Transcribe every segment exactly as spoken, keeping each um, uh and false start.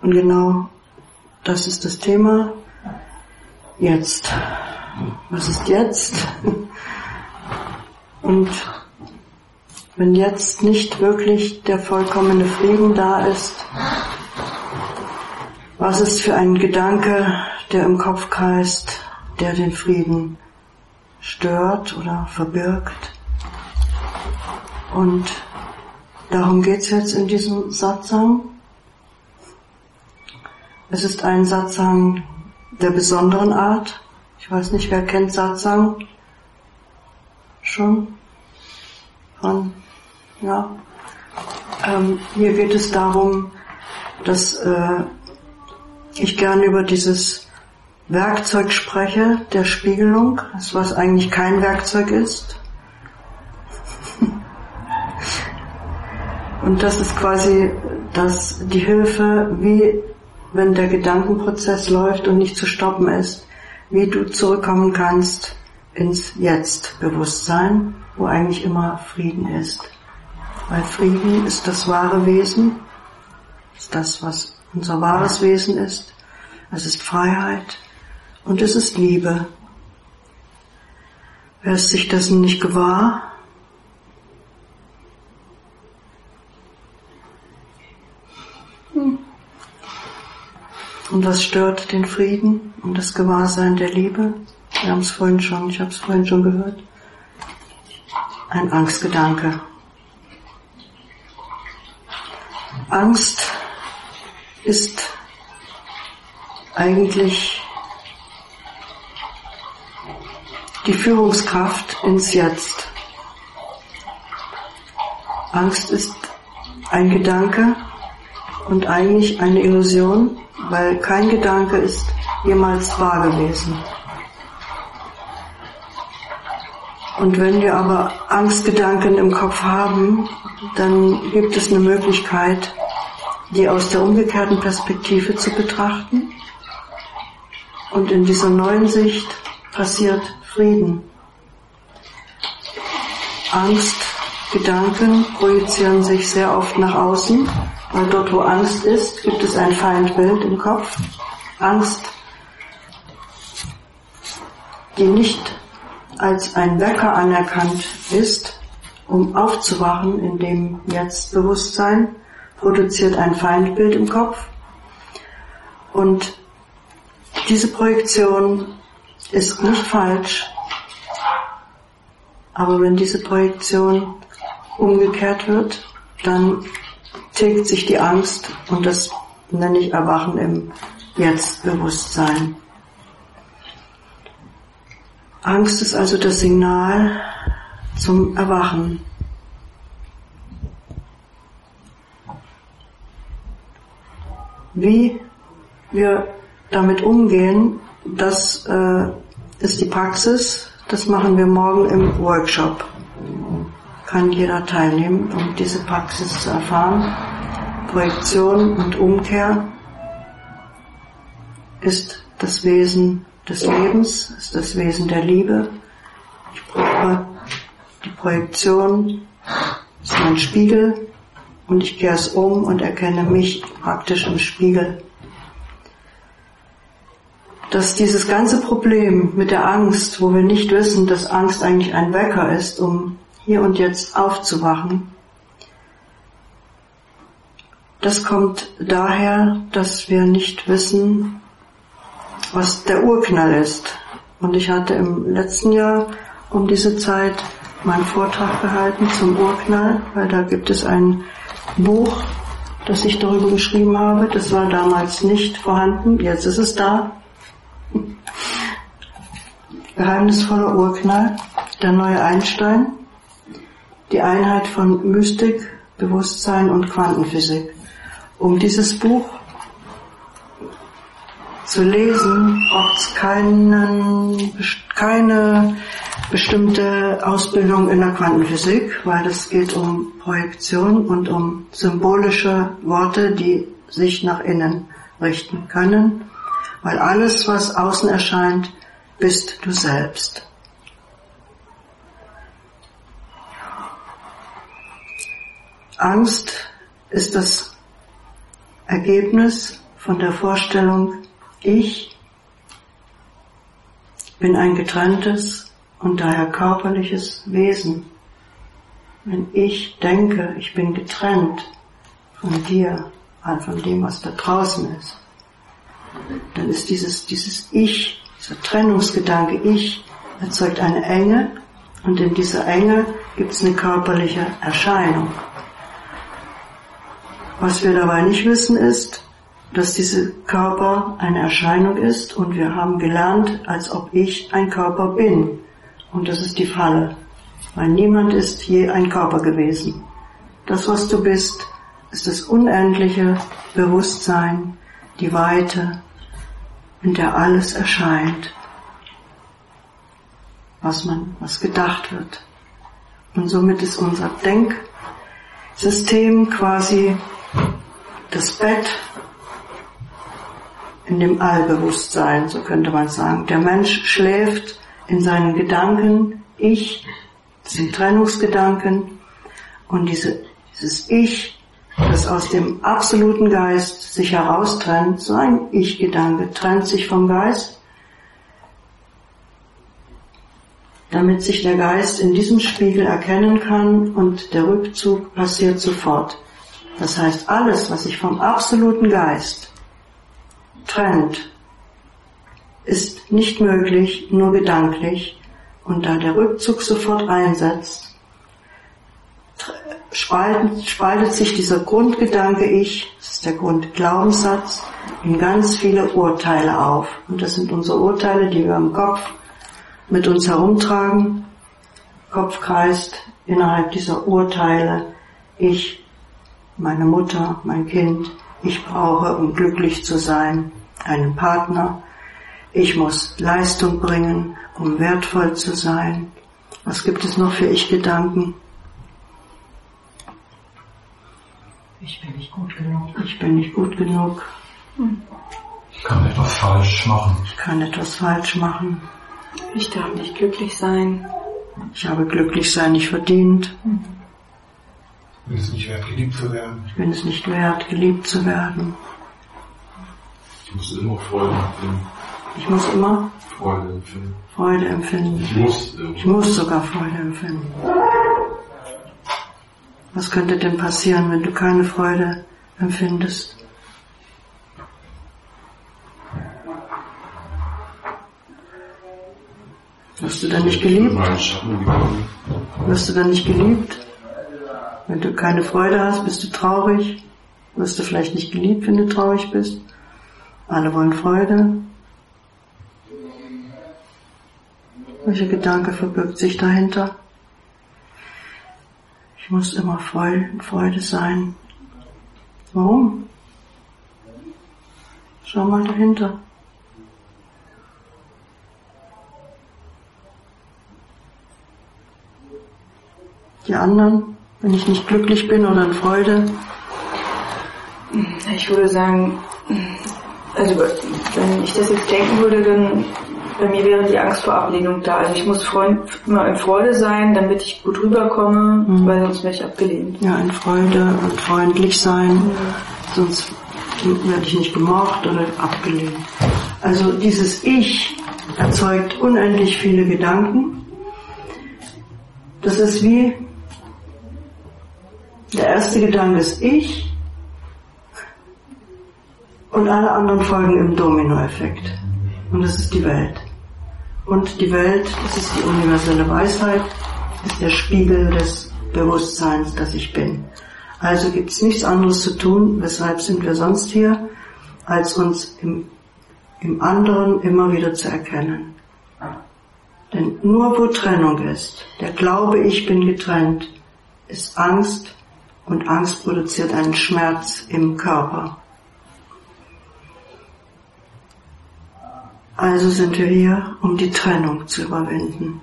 Und genau das ist das Thema. Jetzt. Was ist jetzt? Und wenn jetzt nicht wirklich der vollkommene Frieden da ist, was ist für ein Gedanke, der im Kopf kreist, der den Frieden stört oder verbirgt? Und darum geht's jetzt in diesem Satsang. Es ist ein Satsang der besonderen Art. Ich weiß nicht, wer kennt Satsang? Schon? Von? Ja. Ähm, hier geht es darum, dass äh, ich gerne über dieses Werkzeug spreche, der Spiegelung, das was eigentlich kein Werkzeug ist. Und das ist quasi das, die Hilfe, wie wenn der Gedankenprozess läuft und nicht zu stoppen ist, wie du zurückkommen kannst ins Jetzt-Bewusstsein, wo eigentlich immer Frieden ist. Weil Frieden ist das wahre Wesen, ist das, was unser wahres Wesen ist. Es ist Freiheit und es ist Liebe. Wer ist sich dessen nicht gewahr? Hm. Und was stört den Frieden und das Gewahrsein der Liebe? Wir haben es vorhin schon, ich habe es vorhin schon gehört. Ein Angstgedanke. Angst ist eigentlich die Führungskraft ins Jetzt. Angst ist ein Gedanke und eigentlich eine Illusion, weil kein Gedanke ist jemals wahr gewesen. Und wenn wir aber Angstgedanken im Kopf haben, dann gibt es eine Möglichkeit, die aus der umgekehrten Perspektive zu betrachten. Und in dieser neuen Sicht passiert Frieden. Angstgedanken projizieren sich sehr oft nach außen, weil dort, wo Angst ist, gibt es ein Feindbild im Kopf. Angst, die nicht als ein Wecker anerkannt ist, um aufzuwachen in dem Jetzt-Bewusstsein, produziert ein Feindbild im Kopf. Und diese Projektion ist nicht falsch, aber wenn diese Projektion umgekehrt wird, dann tilgt sich die Angst und das nenne ich Erwachen im Jetzt-Bewusstsein. Angst ist also das Signal zum Erwachen. Wie wir damit umgehen, das äh, ist die Praxis. Das machen wir morgen im Workshop. Kann jeder teilnehmen, um diese Praxis zu erfahren. Projektion und Umkehr ist das Wesen des Lebens, ist das Wesen der Liebe. Ich brauche die Projektion, ist mein Spiegel und ich kehre es um und erkenne mich praktisch im Spiegel. Dass dieses ganze Problem mit der Angst, wo wir nicht wissen, dass Angst eigentlich ein Wecker ist, um hier und jetzt aufzuwachen, das kommt daher, dass wir nicht wissen, was der Urknall ist. Und ich hatte im letzten Jahr um diese Zeit meinen Vortrag gehalten zum Urknall, weil da gibt es ein Buch, das ich darüber geschrieben habe. Das war damals nicht vorhanden, jetzt ist es da. Geheimnisvoller Urknall, der neue Einstein, die Einheit von Mystik, Bewusstsein und Quantenphysik. Um dieses Buch zu lesen, braucht es keinen, keine bestimmte Ausbildung in der Quantenphysik, weil es geht um Projektion und um symbolische Worte, die sich nach innen richten können, weil alles, was außen erscheint, bist du selbst. Angst ist das Ergebnis von der Vorstellung, ich bin ein getrenntes und daher körperliches Wesen. Wenn ich denke, ich bin getrennt von dir, von dem, was da draußen ist, dann ist dieses, dieses Ich, dieser Trennungsgedanke Ich, erzeugt eine Enge, und in dieser Enge gibt es eine körperliche Erscheinung. Was wir dabei nicht wissen ist, dass dieser Körper eine Erscheinung ist, und wir haben gelernt, als ob ich ein Körper bin. Und das ist die Falle, weil niemand ist je ein Körper gewesen. Das, was du bist, ist das unendliche Bewusstsein, die Weite, in der alles erscheint, was man, was gedacht wird. Und somit ist unser Denksystem quasi das Bett in dem Allbewusstsein, so könnte man sagen. Der Mensch schläft in seinen Gedanken, Ich, diesen Trennungsgedanken, und diese, dieses Ich, das aus dem absoluten Geist sich heraustrennt, so ein Ich-Gedanke trennt sich vom Geist, damit sich der Geist in diesem Spiegel erkennen kann, und der Rückzug passiert sofort. Das heißt, alles, was sich vom absoluten Geist trennt, ist nicht möglich, nur gedanklich, und da der Rückzug sofort einsetzt, spaltet, spaltet sich dieser Grundgedanke Ich, das ist der Grundglaubenssatz, in ganz viele Urteile auf. Und das sind unsere Urteile, die wir im Kopf mit uns herumtragen. Kopf kreist innerhalb dieser Urteile Ich, meine Mutter, mein Kind, ich brauche, um glücklich zu sein, einen Partner, ich muss Leistung bringen, um wertvoll zu sein. Was gibt es noch für Ich-Gedanken? Ich bin nicht gut genug. Ich bin nicht gut genug. Ich kann etwas falsch machen. Ich kann etwas falsch machen. Ich darf nicht glücklich sein. Ich habe glücklich sein nicht verdient. Ich bin es nicht wert, geliebt zu werden. Ich bin es nicht wert, geliebt zu werden. Ich muss immer Freude empfinden. Ich muss immer Freude empfinden. Freude empfinden. Ich muss. Ich muss sogar Freude empfinden. Was könnte denn passieren, wenn du keine Freude empfindest? Wirst du dann nicht geliebt? Wirst du dann nicht geliebt? Wenn du keine Freude hast, bist du traurig? Wirst du vielleicht nicht geliebt, wenn du traurig bist? Alle wollen Freude. Welcher Gedanke verbirgt sich dahinter? Ich muss immer voll in Freude sein. Warum? Schau mal dahinter. Die anderen, wenn ich nicht glücklich bin oder in Freude? Ich würde sagen, also wenn ich das jetzt denken würde, dann bei mir wäre die Angst vor Ablehnung da. Also ich muss Freund, immer in Freude sein, damit ich gut rüberkomme, mhm. weil sonst werde ich abgelehnt. Ja, in Freude und freundlich sein, mhm. sonst werde ich nicht gemocht oder abgelehnt. Also dieses Ich erzeugt unendlich viele Gedanken. Das ist wie, der erste Gedanke ist Ich und alle anderen folgen im Dominoeffekt. Und das ist die Welt. Und die Welt, das ist die universelle Weisheit, ist der Spiegel des Bewusstseins, das ich bin. Also gibt es nichts anderes zu tun, weshalb sind wir sonst hier, als uns im, im anderen immer wieder zu erkennen. Denn nur wo Trennung ist, der Glaube, ich bin getrennt, ist Angst, und Angst produziert einen Schmerz im Körper. Also sind wir hier, um die Trennung zu überwinden.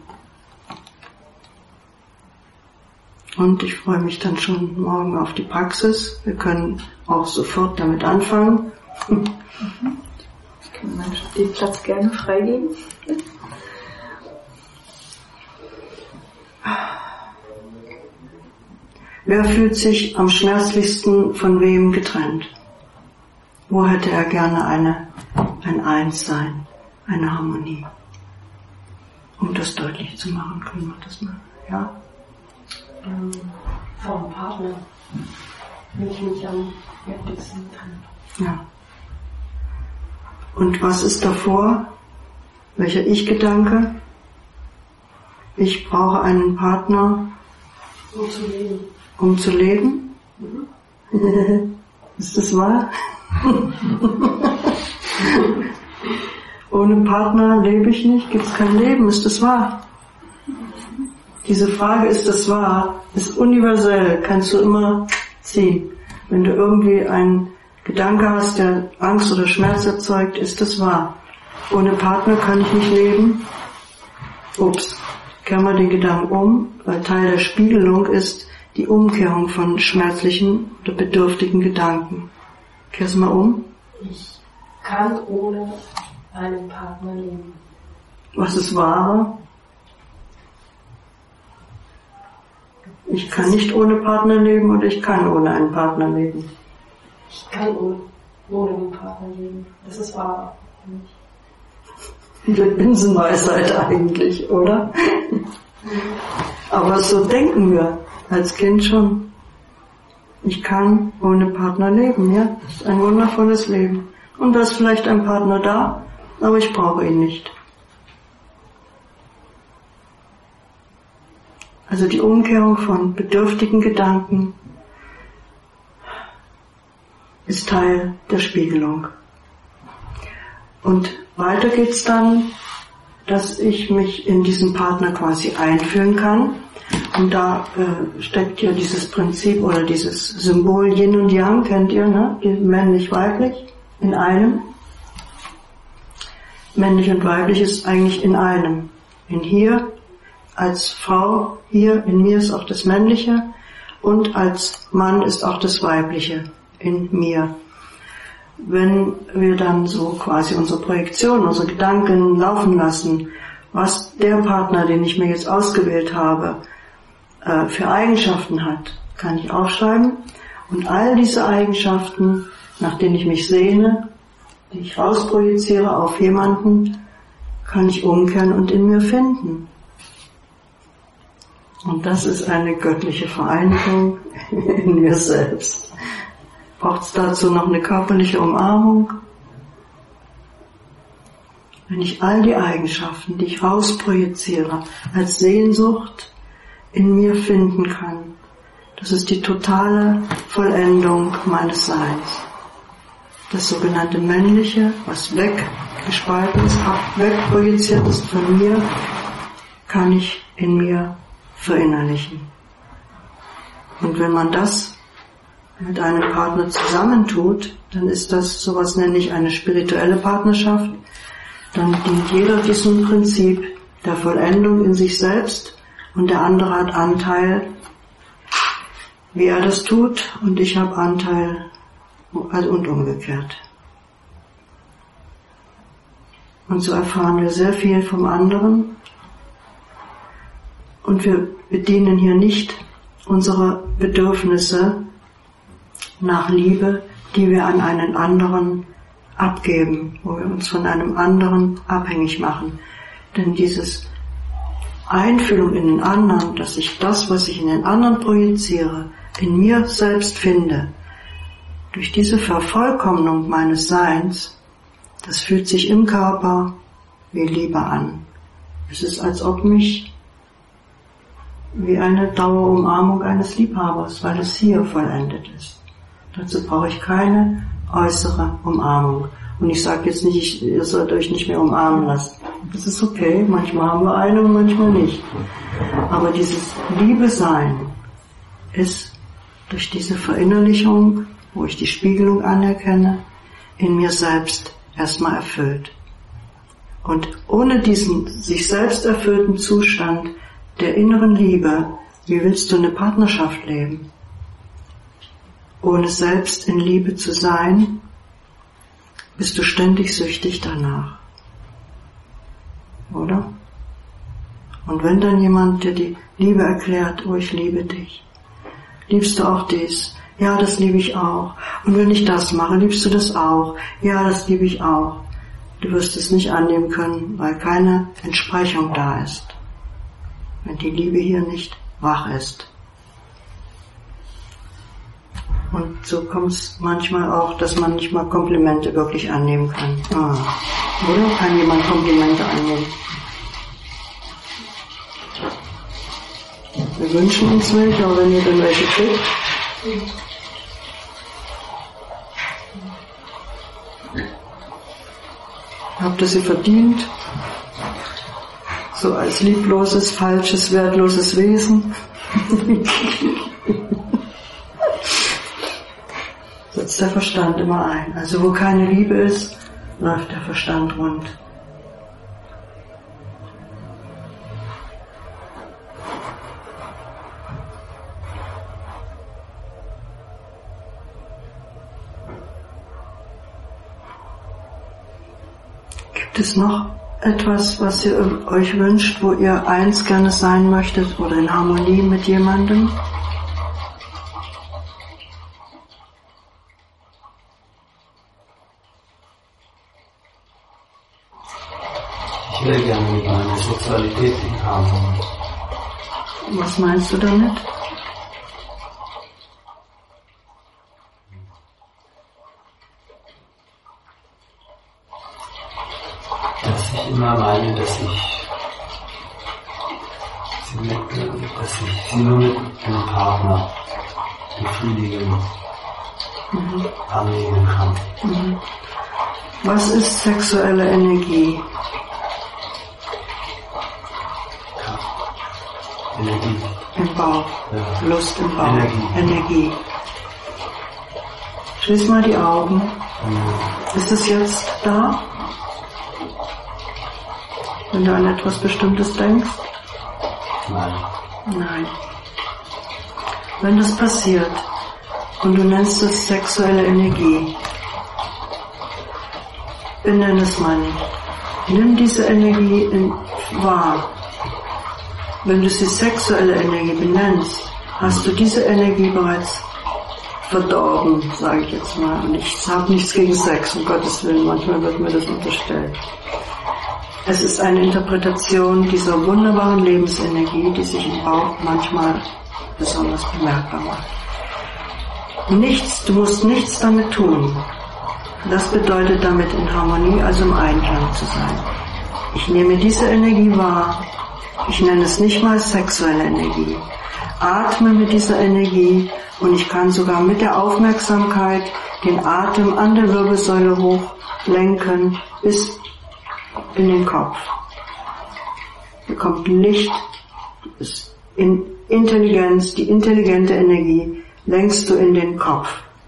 Und ich freue mich dann schon morgen auf die Praxis. Wir können auch sofort damit anfangen. Mhm. Ich kann meinen den Platz gerne freigeben. Wer fühlt sich am schmerzlichsten von wem getrennt? Wo hätte er gerne eine, ein Einssein, eine Harmonie? Um das deutlich zu machen, können wir das mal, ja? Ähm, vom Partner will ich mich am heftigsten trennen. Ja. Und was ist davor? Welcher Ich-Gedanke? Ich brauche einen Partner, um zu leben. Um zu leben? Mhm. Ist das wahr? Ohne Partner lebe ich nicht, gibt es kein Leben, ist das wahr? Diese Frage, ist das wahr, ist universell, kannst du immer ziehen. Wenn du irgendwie einen Gedanke hast, der Angst oder Schmerz erzeugt, ist das wahr. Ohne Partner kann ich nicht leben. Ups, kehren wir den Gedanken um, weil Teil der Spiegelung ist die Umkehrung von schmerzlichen oder bedürftigen Gedanken. Kehr's mal um. Ich kann ohne einen Partner leben. Was ist wahrer? Ich kann nicht ohne Partner leben oder ich kann ohne einen Partner leben. Ich kann ohne, ohne einen Partner leben. Das ist wahr für mich. Eine Binsenweisheit eigentlich, oder? Aber so denken wir als Kind schon. Ich kann ohne Partner leben, ja? Das ist ein wundervolles Leben. Und da ist vielleicht ein Partner da, aber ich brauche ihn nicht. Also die Umkehrung von bedürftigen Gedanken ist Teil der Spiegelung. Und weiter geht's dann, dass ich mich in diesen Partner quasi einfühlen kann. Und da äh, steckt ja dieses Prinzip oder dieses Symbol Yin und Yang, kennt ihr, ne? Männlich-weiblich in einem. Männlich und weiblich ist eigentlich in einem. In hier, als Frau, hier in mir ist auch das Männliche und als Mann ist auch das Weibliche in mir. Wenn wir dann so quasi unsere Projektion, unsere Gedanken laufen lassen, was der Partner, den ich mir jetzt ausgewählt habe, äh, für Eigenschaften hat, kann ich aufschreiben. Und all diese Eigenschaften, nach denen ich mich sehne, die ich rausprojiziere auf jemanden, kann ich umkehren und in mir finden. Und das ist eine göttliche Vereinigung in mir selbst. Braucht es dazu noch eine körperliche Umarmung? Wenn ich all die Eigenschaften, die ich rausprojiziere, als Sehnsucht in mir finden kann, das ist die totale Vollendung meines Seins. Das sogenannte Männliche, was weggespalten ist, wegprojiziert ist von mir, kann ich in mir verinnerlichen. Und wenn man das mit einem Partner zusammentut, dann ist das, sowas nenne ich eine spirituelle Partnerschaft, dann dient jeder diesem Prinzip der Vollendung in sich selbst und der andere hat Anteil, wie er das tut, und ich habe Anteil, also und umgekehrt. Und so erfahren wir sehr viel vom anderen und wir bedienen hier nicht unsere Bedürfnisse nach Liebe, die wir an einen anderen abgeben, wo wir uns von einem anderen abhängig machen. Denn dieses Einfühlung in den anderen, dass ich das, was ich in den anderen projiziere, in mir selbst finde, durch diese Vervollkommnung meines Seins, das fühlt sich im Körper wie Liebe an. Es ist, als ob mich wie eine Dauerumarmung eines Liebhabers, weil es hier vollendet ist. Dazu brauche ich keine äußere Umarmung. Und ich sage jetzt nicht, ich, ihr sollt euch nicht mehr umarmen lassen. Das ist okay, manchmal haben wir eine und manchmal nicht. Aber dieses Liebe-Sein ist durch diese Verinnerlichung, wo ich die Spiegelung anerkenne, in mir selbst erstmal erfüllt. Und ohne diesen sich selbst erfüllten Zustand der inneren Liebe, wie willst du eine Partnerschaft leben? Ohne selbst in Liebe zu sein, bist du ständig süchtig danach. Oder? Und wenn dann jemand dir die Liebe erklärt, oh, ich liebe dich, liebst du auch dies, Ja, das liebe ich auch. Und wenn ich das mache, liebst du das auch? Ja, das liebe ich auch. Du wirst es nicht annehmen können, weil keine Entsprechung da ist. Wenn die Liebe hier nicht wach ist. Und so kommt es manchmal auch, dass man nicht mal Komplimente wirklich annehmen kann. Ah. Oder kann jemand Komplimente annehmen? Wir wünschen uns welche, aber wenn ihr dann welche kriegt, habt ihr sie verdient? So als liebloses, falsches, wertloses Wesen. Setzt der Verstand immer ein. Also wo keine Liebe ist, läuft der Verstand rund. Gibt es noch etwas, was ihr euch wünscht, wo ihr eins gerne sein möchtet oder in Harmonie mit jemandem? Ich will gerne mit meiner Sexualität in Harmonie. Was meinst du damit? Dass ich immer meine, dass ich sie, mit, dass ich sie nur mit einem Partner befriedigen, mhm. annehmen kann. Mhm. Was ist sexuelle Energie? Energie. Im Bauch. Ja. Lust im Bauch. Energie. Energie. Schließ mal die Augen. Mhm. Ist es jetzt da? Wenn du an etwas Bestimmtes denkst? Nein. Nein. Wenn das passiert und du nennst es sexuelle Energie, benenn es mal nicht. Nimm diese Energie in, wahr. Wenn du sie sexuelle Energie benennst, hast du diese Energie bereits verdorben, sage ich jetzt mal. Und ich habe nichts gegen Sex, um Gottes Willen, manchmal wird mir das unterstellt. Es ist eine Interpretation dieser wunderbaren Lebensenergie, die sich im Bauch manchmal besonders bemerkbar macht. Nichts, du musst nichts damit tun. Das bedeutet damit in Harmonie, also im Einklang zu sein. Ich nehme diese Energie wahr. Ich nenne es nicht mal sexuelle Energie. Atme mit dieser Energie und ich kann sogar mit der Aufmerksamkeit den Atem an der Wirbelsäule hochlenken bis in den Kopf. Hier kommt Licht, in Intelligenz, die intelligente Energie lenkst du in den Kopf.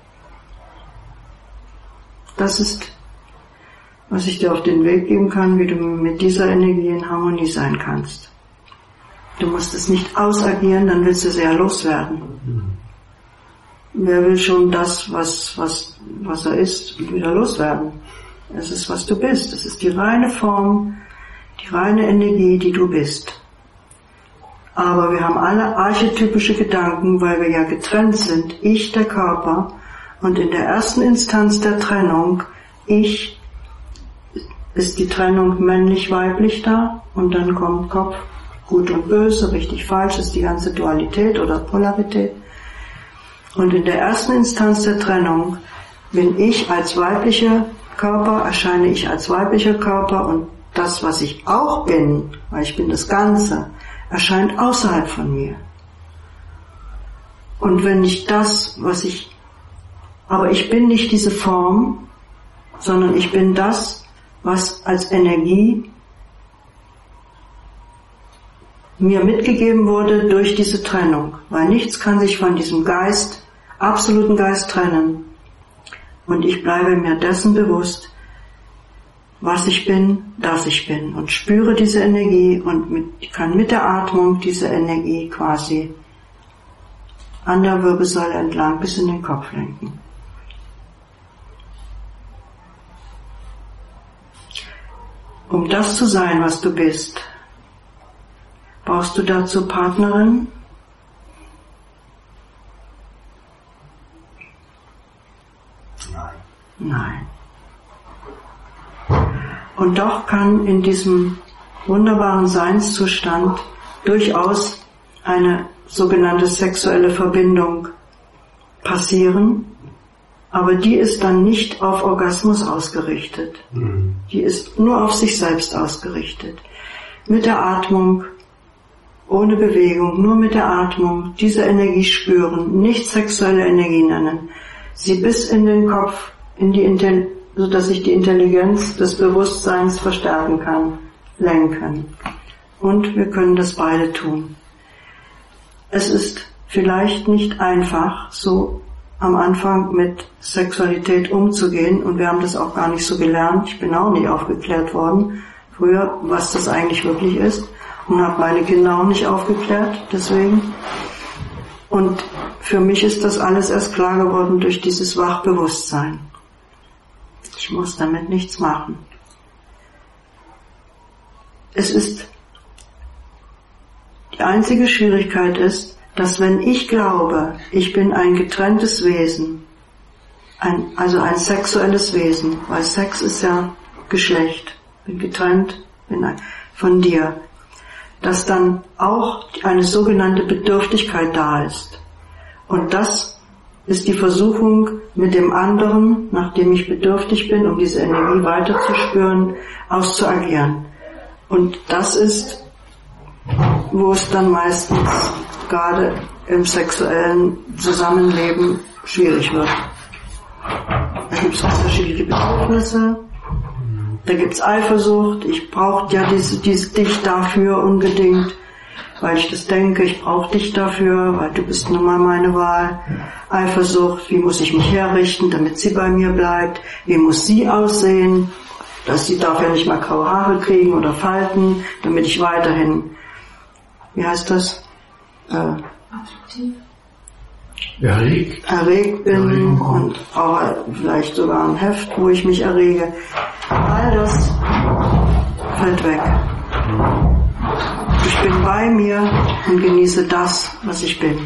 Das ist, was ich dir auf den Weg geben kann, wie du mit dieser Energie in Harmonie sein kannst. Du musst es nicht ausagieren, dann willst du es ja loswerden. Wer will schon das, was, was, was er ist, wieder loswerden? Es ist, was du bist. Es ist die reine Form, die reine Energie, die du bist. Aber wir haben alle archetypische Gedanken, weil wir ja getrennt sind. Ich, der Körper, und in der ersten Instanz der Trennung, ich, ist die Trennung männlich-weiblich da, und dann kommt Kopf, gut und böse, richtig, falsch, ist die ganze Dualität oder Polarität. Und in der ersten Instanz der Trennung bin ich als weiblicher Körper, erscheine ich als weiblicher Körper, und das, was ich auch bin, weil ich bin das Ganze, erscheint außerhalb von mir. Und wenn ich das, was ich, aber ich bin nicht diese Form, sondern ich bin das, was als Energie mir mitgegeben wurde durch diese Trennung, weil nichts kann sich von diesem Geist, absoluten Geist trennen. Und ich bleibe mir dessen bewusst, was ich bin, dass ich bin, und spüre diese Energie und mit, ich kann mit der Atmung diese Energie quasi an der Wirbelsäule entlang bis in den Kopf lenken. Um das zu sein, was du bist, brauchst du dazu Partnerin? Und doch kann in diesem wunderbaren Seinszustand durchaus eine sogenannte sexuelle Verbindung passieren, aber die ist dann nicht auf Orgasmus ausgerichtet. Mhm. Die ist nur auf sich selbst ausgerichtet. Mit der Atmung, ohne Bewegung, nur mit der Atmung, diese Energie spüren, nicht sexuelle Energie nennen, sie bis in den Kopf, in die Intelligenz, sodass ich die Intelligenz des Bewusstseins verstärken kann, lenken. Und wir können das beide tun. Es ist vielleicht nicht einfach, so am Anfang mit Sexualität umzugehen, und wir haben das auch gar nicht so gelernt. Ich bin auch nicht aufgeklärt worden früher, was das eigentlich wirklich ist, und habe meine Kinder auch nicht aufgeklärt, deswegen. Und für mich ist das alles erst klar geworden durch dieses Wachbewusstsein. Ich muss damit nichts machen. Es ist, die einzige Schwierigkeit ist, dass wenn ich glaube, ich bin ein getrenntes Wesen, ein, also ein sexuelles Wesen, weil Sex ist ja Geschlecht, bin getrennt bin ein, von dir, dass dann auch eine sogenannte Bedürftigkeit da ist. Und das ist die Versuchung, mit dem anderen, nachdem ich bedürftig bin, um diese Energie weiterzuspüren, auszuagieren. Und das ist, wo es dann meistens gerade im sexuellen Zusammenleben schwierig wird. Da gibt es unterschiedliche Bedürfnisse, da gibt es Eifersucht, ich brauche ja diese, diese, dich dafür unbedingt, weil ich das denke, ich brauche dich dafür, weil du bist nun mal meine Wahl. Eifersucht, wie muss ich mich herrichten, damit sie bei mir bleibt, wie muss sie aussehen, dass sie darf ja nicht mal graue Haare kriegen oder Falten, damit ich weiterhin, wie heißt das? Äh, erregt. erregt bin Erregung und auch vielleicht sogar ein Heft, wo ich mich errege. All das fällt weg. Ich bin bei mir und genieße das, was ich bin.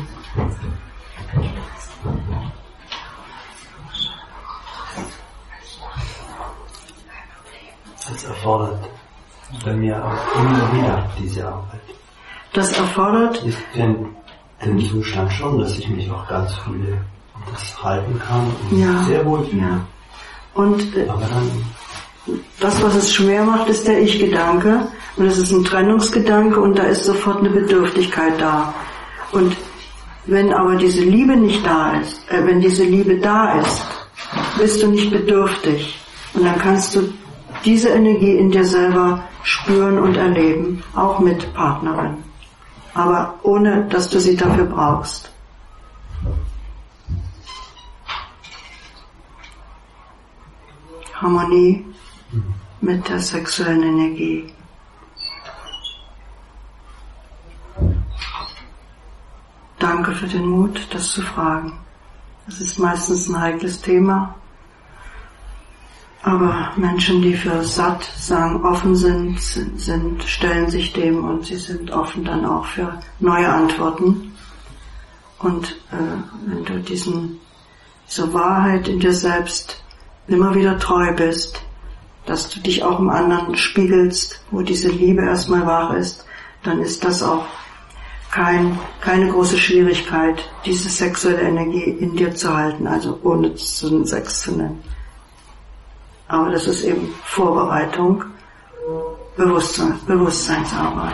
Das erfordert bei mir auch immer wieder diese Arbeit. Das erfordert ich den, den Zustand schon, dass ich mich auch ganz fühle und das halten kann und ja, sehr wohl fühle. Ja. Und äh, aber dann, das, was es schwer macht, ist der Ich-Gedanke, und es ist ein Trennungsgedanke, und da ist sofort eine Bedürftigkeit da. Und wenn aber diese Liebe nicht da ist, äh, wenn diese Liebe da ist, bist du nicht bedürftig, und dann kannst du diese Energie in dir selber spüren und erleben, auch mit Partnerin, aber ohne, dass du sie dafür brauchst. Harmonie mit der sexuellen Energie. Danke für den Mut, das zu fragen. Das ist meistens ein heikles Thema. Aber Menschen, die für satt sagen, offen sind, sind, stellen sich dem, und sie sind offen dann auch für neue Antworten. Und äh, wenn du diesen, diese Wahrheit in dir selbst immer wieder treu bist, dass du dich auch im anderen spiegelst, wo diese Liebe erstmal wach ist, dann ist das auch kein, keine große Schwierigkeit, diese sexuelle Energie in dir zu halten, also ohne zu Sex zu nennen. Aber das ist eben Vorbereitung, Bewusstsein, Bewusstseinsarbeit.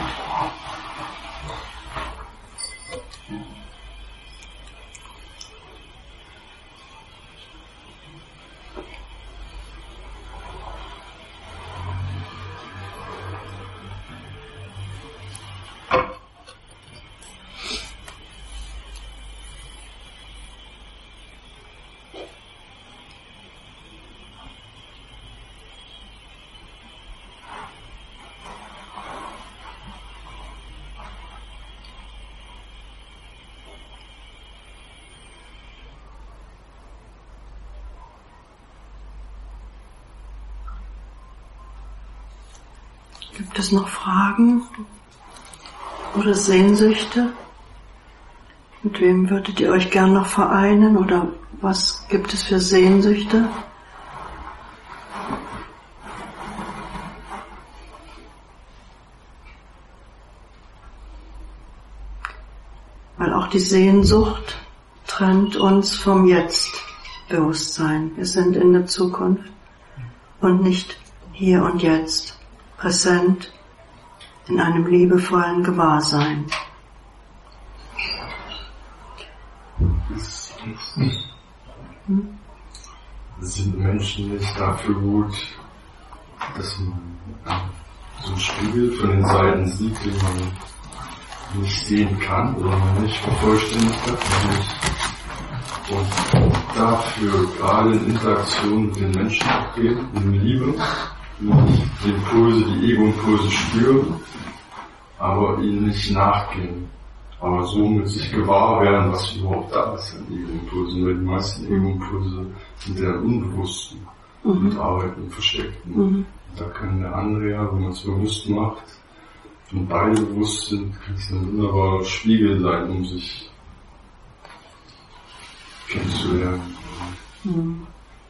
Gibt es noch Fragen oder Sehnsüchte? Mit wem würdet ihr euch gern noch vereinen, oder was gibt es für Sehnsüchte? Weil auch die Sehnsucht trennt uns vom Jetzt-Bewusstsein. Wir sind in der Zukunft und nicht hier und jetzt präsent in einem liebevollen Gewahrsein. Hm? Sind Menschen nicht dafür gut, dass man so einen Spiegel von den Seiten sieht, den man nicht sehen kann oder man nicht vervollständigt hat? Und dafür gerade in Interaktion mit den Menschen gehen, in Liebe, die Impulse, die Ego-Impulse spüren, aber ihnen nicht nachgehen. Aber so mit sich gewahr werden, was überhaupt da ist an Ego-Impulsen, weil die meisten Ego-Impulse sind ja Unbewussten mhm. und arbeiten im Versteckten. Mhm. Da kann der andere ja, wenn man es bewusst macht, wenn beide bewusst sind, kann es ein wunderbarer Spiegel sein, um sich kennenzulernen. Mhm.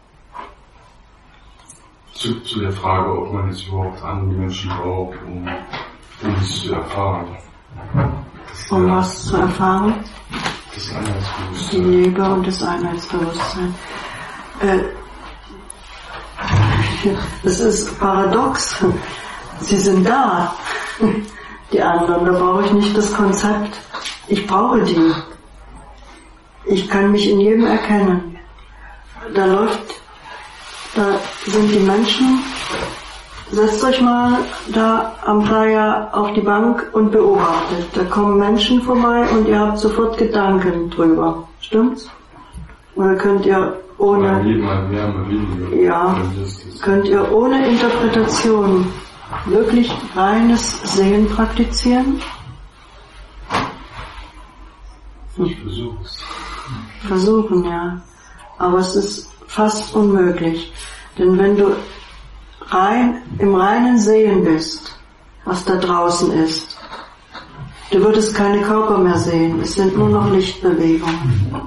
Zu, zu der Frage, ob man jetzt überhaupt andere Menschen braucht, um, um es zu erfahren. Um was zu erfahren? Das Einheitsbewusstsein. Die Liebe und das Einheitsbewusstsein. Äh, das ist paradox. Sie sind da, die anderen. Da brauche ich nicht das Konzept. Ich brauche die. Ich kann mich in jedem erkennen. Da läuft, da sind die Menschen. Setzt euch mal da am Flyer auf die Bank und beobachtet. Da kommen Menschen vorbei und ihr habt sofort Gedanken drüber. Stimmt's? Oder könnt ihr ohne, mal mehr, mal weniger. Ja, könnt ihr ohne Interpretation wirklich reines Sehen praktizieren? Hm. Ich versuch's. Versuchen, ja. Aber es ist fast unmöglich. Denn wenn du rein, im reinen Sehen bist, was da draußen ist, du würdest keine Körper mehr sehen, es sind nur noch Lichtbewegungen.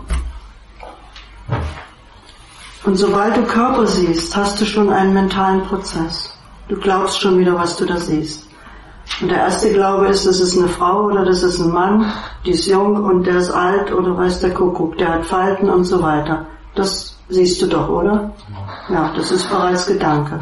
Und sobald du Körper siehst, hast du schon einen mentalen Prozess. Du glaubst schon wieder, was du da siehst. Und der erste Glaube ist, das ist eine Frau oder das ist ein Mann, die ist jung und der ist alt oder weiß der Kuckuck, der hat Falten und so weiter. Das siehst du doch, oder? Ja, das ist bereits Gedanke.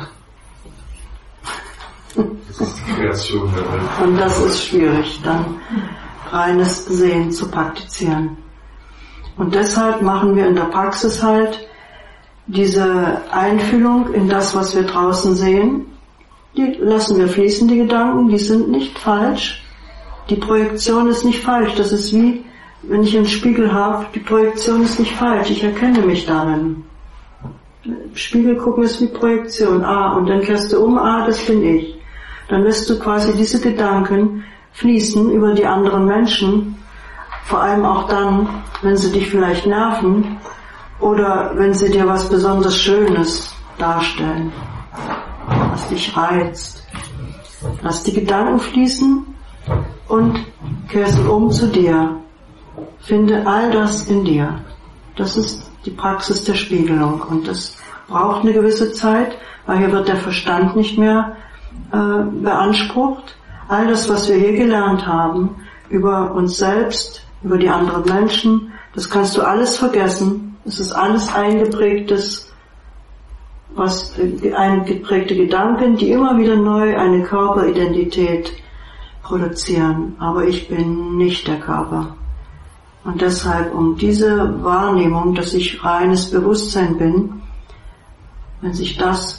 Das ist die Kreation der Welt. Und das ist schwierig, dann reines Sehen zu praktizieren. Und deshalb machen wir in der Praxis halt diese Einfühlung in das, was wir draußen sehen. Die lassen wir fließen, die Gedanken, die sind nicht falsch. Die Projektion ist nicht falsch. Das ist wie, wenn ich einen Spiegel habe, die Projektion ist nicht falsch. Ich erkenne mich darin. Spiegel gucken ist wie Projektion. Ah, und dann kehrst du um, ah, das bin ich. Dann lässt du quasi diese Gedanken fließen über die anderen Menschen, vor allem auch dann, wenn sie dich vielleicht nerven oder wenn sie dir was besonders Schönes darstellen, was dich reizt. Lass die Gedanken fließen und kehr sie um zu dir. Finde all das in dir. Das ist die Praxis der Spiegelung und das braucht eine gewisse Zeit, weil hier wird der Verstand nicht mehr beansprucht. All das, was wir hier gelernt haben, über uns selbst, über die anderen Menschen, das kannst du alles vergessen. Es ist alles eingeprägtes, was, eingeprägte Gedanken, die immer wieder neu eine Körperidentität produzieren. Aber ich bin nicht der Körper. Und deshalb, um diese Wahrnehmung, dass ich reines Bewusstsein bin, wenn sich das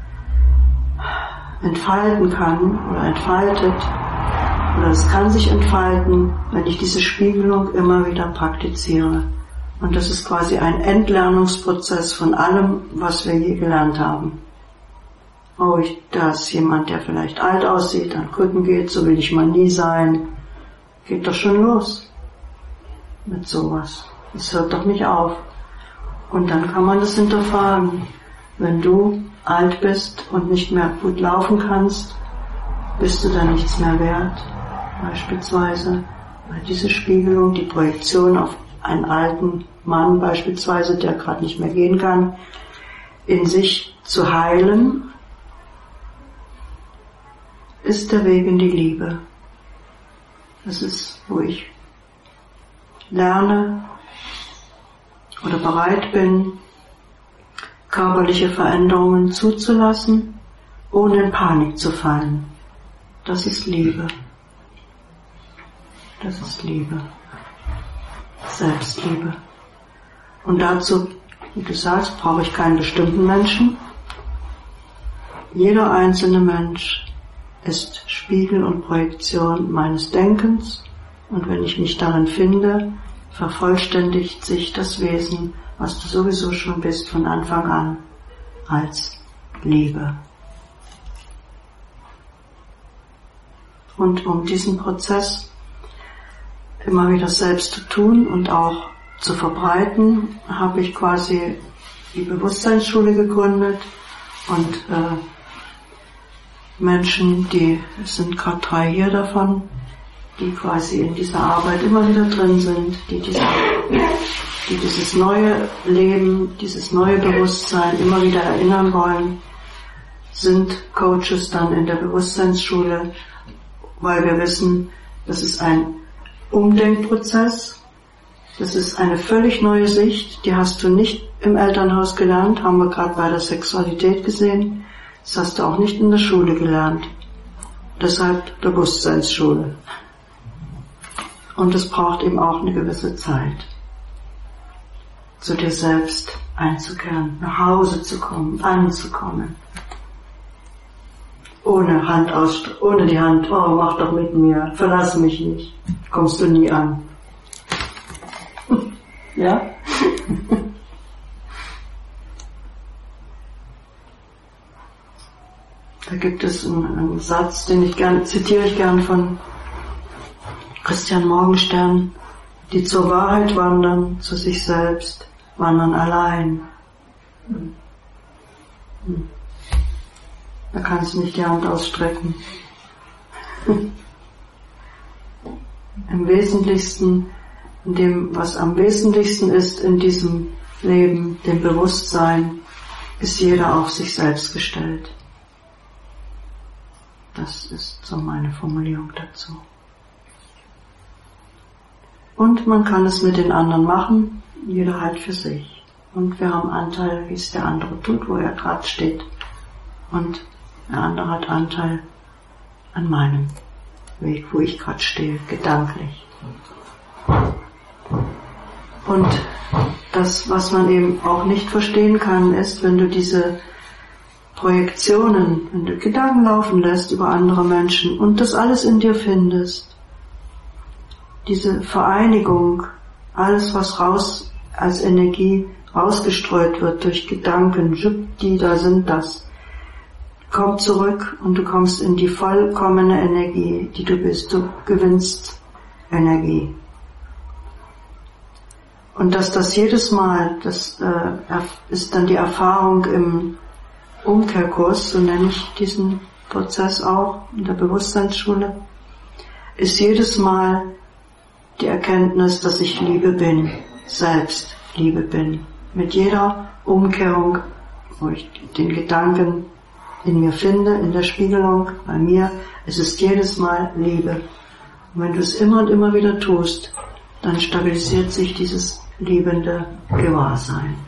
entfalten kann oder entfaltet, oder es kann sich entfalten, wenn ich diese Spiegelung immer wieder praktiziere. Und das ist quasi ein Entlernungsprozess von allem, was wir je gelernt haben. Oh, ich, da ist jemand, der vielleicht alt aussieht, an Krücken geht, so will ich mal nie sein. Geht doch schon los mit sowas. Es hört doch nicht auf. Und dann kann man das hinterfragen. Wenn du alt bist und nicht mehr gut laufen kannst, bist du dann nichts mehr wert, beispielsweise. Weil diese Spiegelung, die Projektion auf einen alten Mann beispielsweise, der gerade nicht mehr gehen kann, in sich zu heilen, ist der Weg in die Liebe. Das ist, wo ich lerne oder bereit bin, körperliche Veränderungen zuzulassen, ohne in Panik zu fallen. Das ist Liebe. Das ist Liebe. Selbstliebe. Und dazu, wie du sagst, brauche ich keinen bestimmten Menschen. Jeder einzelne Mensch ist Spiegel und Projektion meines Denkens, und wenn ich mich darin finde, vervollständigt sich das Wesen, was du sowieso schon bist von Anfang an, als Liebe. Und um diesen Prozess immer wieder selbst zu tun und auch zu verbreiten, habe ich quasi die Bewusstseinsschule gegründet, und äh, Menschen, die, es sind gerade drei hier davon, die quasi in dieser Arbeit immer wieder drin sind, die, diese, die dieses neue Leben, dieses neue Bewusstsein immer wieder erinnern wollen, sind Coaches dann in der Bewusstseinsschule, weil wir wissen, das ist ein Umdenkprozess, das ist eine völlig neue Sicht, die hast du nicht im Elternhaus gelernt, haben wir gerade bei der Sexualität gesehen, das hast du auch nicht in der Schule gelernt. Deshalb Bewusstseinsschule. Und es braucht eben auch eine gewisse Zeit, zu dir selbst einzukehren, nach Hause zu kommen, anzukommen. Ohne Hand aus, ohne die Hand, oh, mach doch mit mir, verlass mich nicht, kommst du nie an. Ja? Da gibt es einen, einen Satz, den ich gern, zitiere ich gern von Christian Morgenstern: Die zur Wahrheit wandern, zu sich selbst, wandern allein. Hm. Da kannst du nicht die Hand ausstrecken. Im Wesentlichsten, in dem, was am wesentlichsten ist in diesem Leben, dem Bewusstsein, ist jeder auf sich selbst gestellt. Das ist so meine Formulierung dazu. Und man kann es mit den anderen machen, jeder halt für sich. Und wir haben Anteil, wie es der andere tut, wo er gerade steht. Und der andere hat Anteil an meinem Weg, wo ich gerade stehe, gedanklich. Und das, was man eben auch nicht verstehen kann, ist, wenn du diese Projektionen, wenn du Gedanken laufen lässt über andere Menschen und das alles in dir findest, diese Vereinigung, alles was raus als Energie rausgestreut wird durch Gedanken, die da sind das, kommt zurück und du kommst in die vollkommene Energie, die du bist. Du gewinnst Energie. Und dass das jedes Mal, das äh, ist dann die Erfahrung im Umkehrkurs, so nenne ich diesen Prozess auch in der Bewusstseinsschule, ist jedes Mal die Erkenntnis, dass ich Liebe bin, selbst Liebe bin. Mit jeder Umkehrung, wo ich den Gedanken in mir finde, in der Spiegelung, bei mir, es ist jedes Mal Liebe. Und wenn du es immer und immer wieder tust, dann stabilisiert sich dieses liebende Gewahrsein.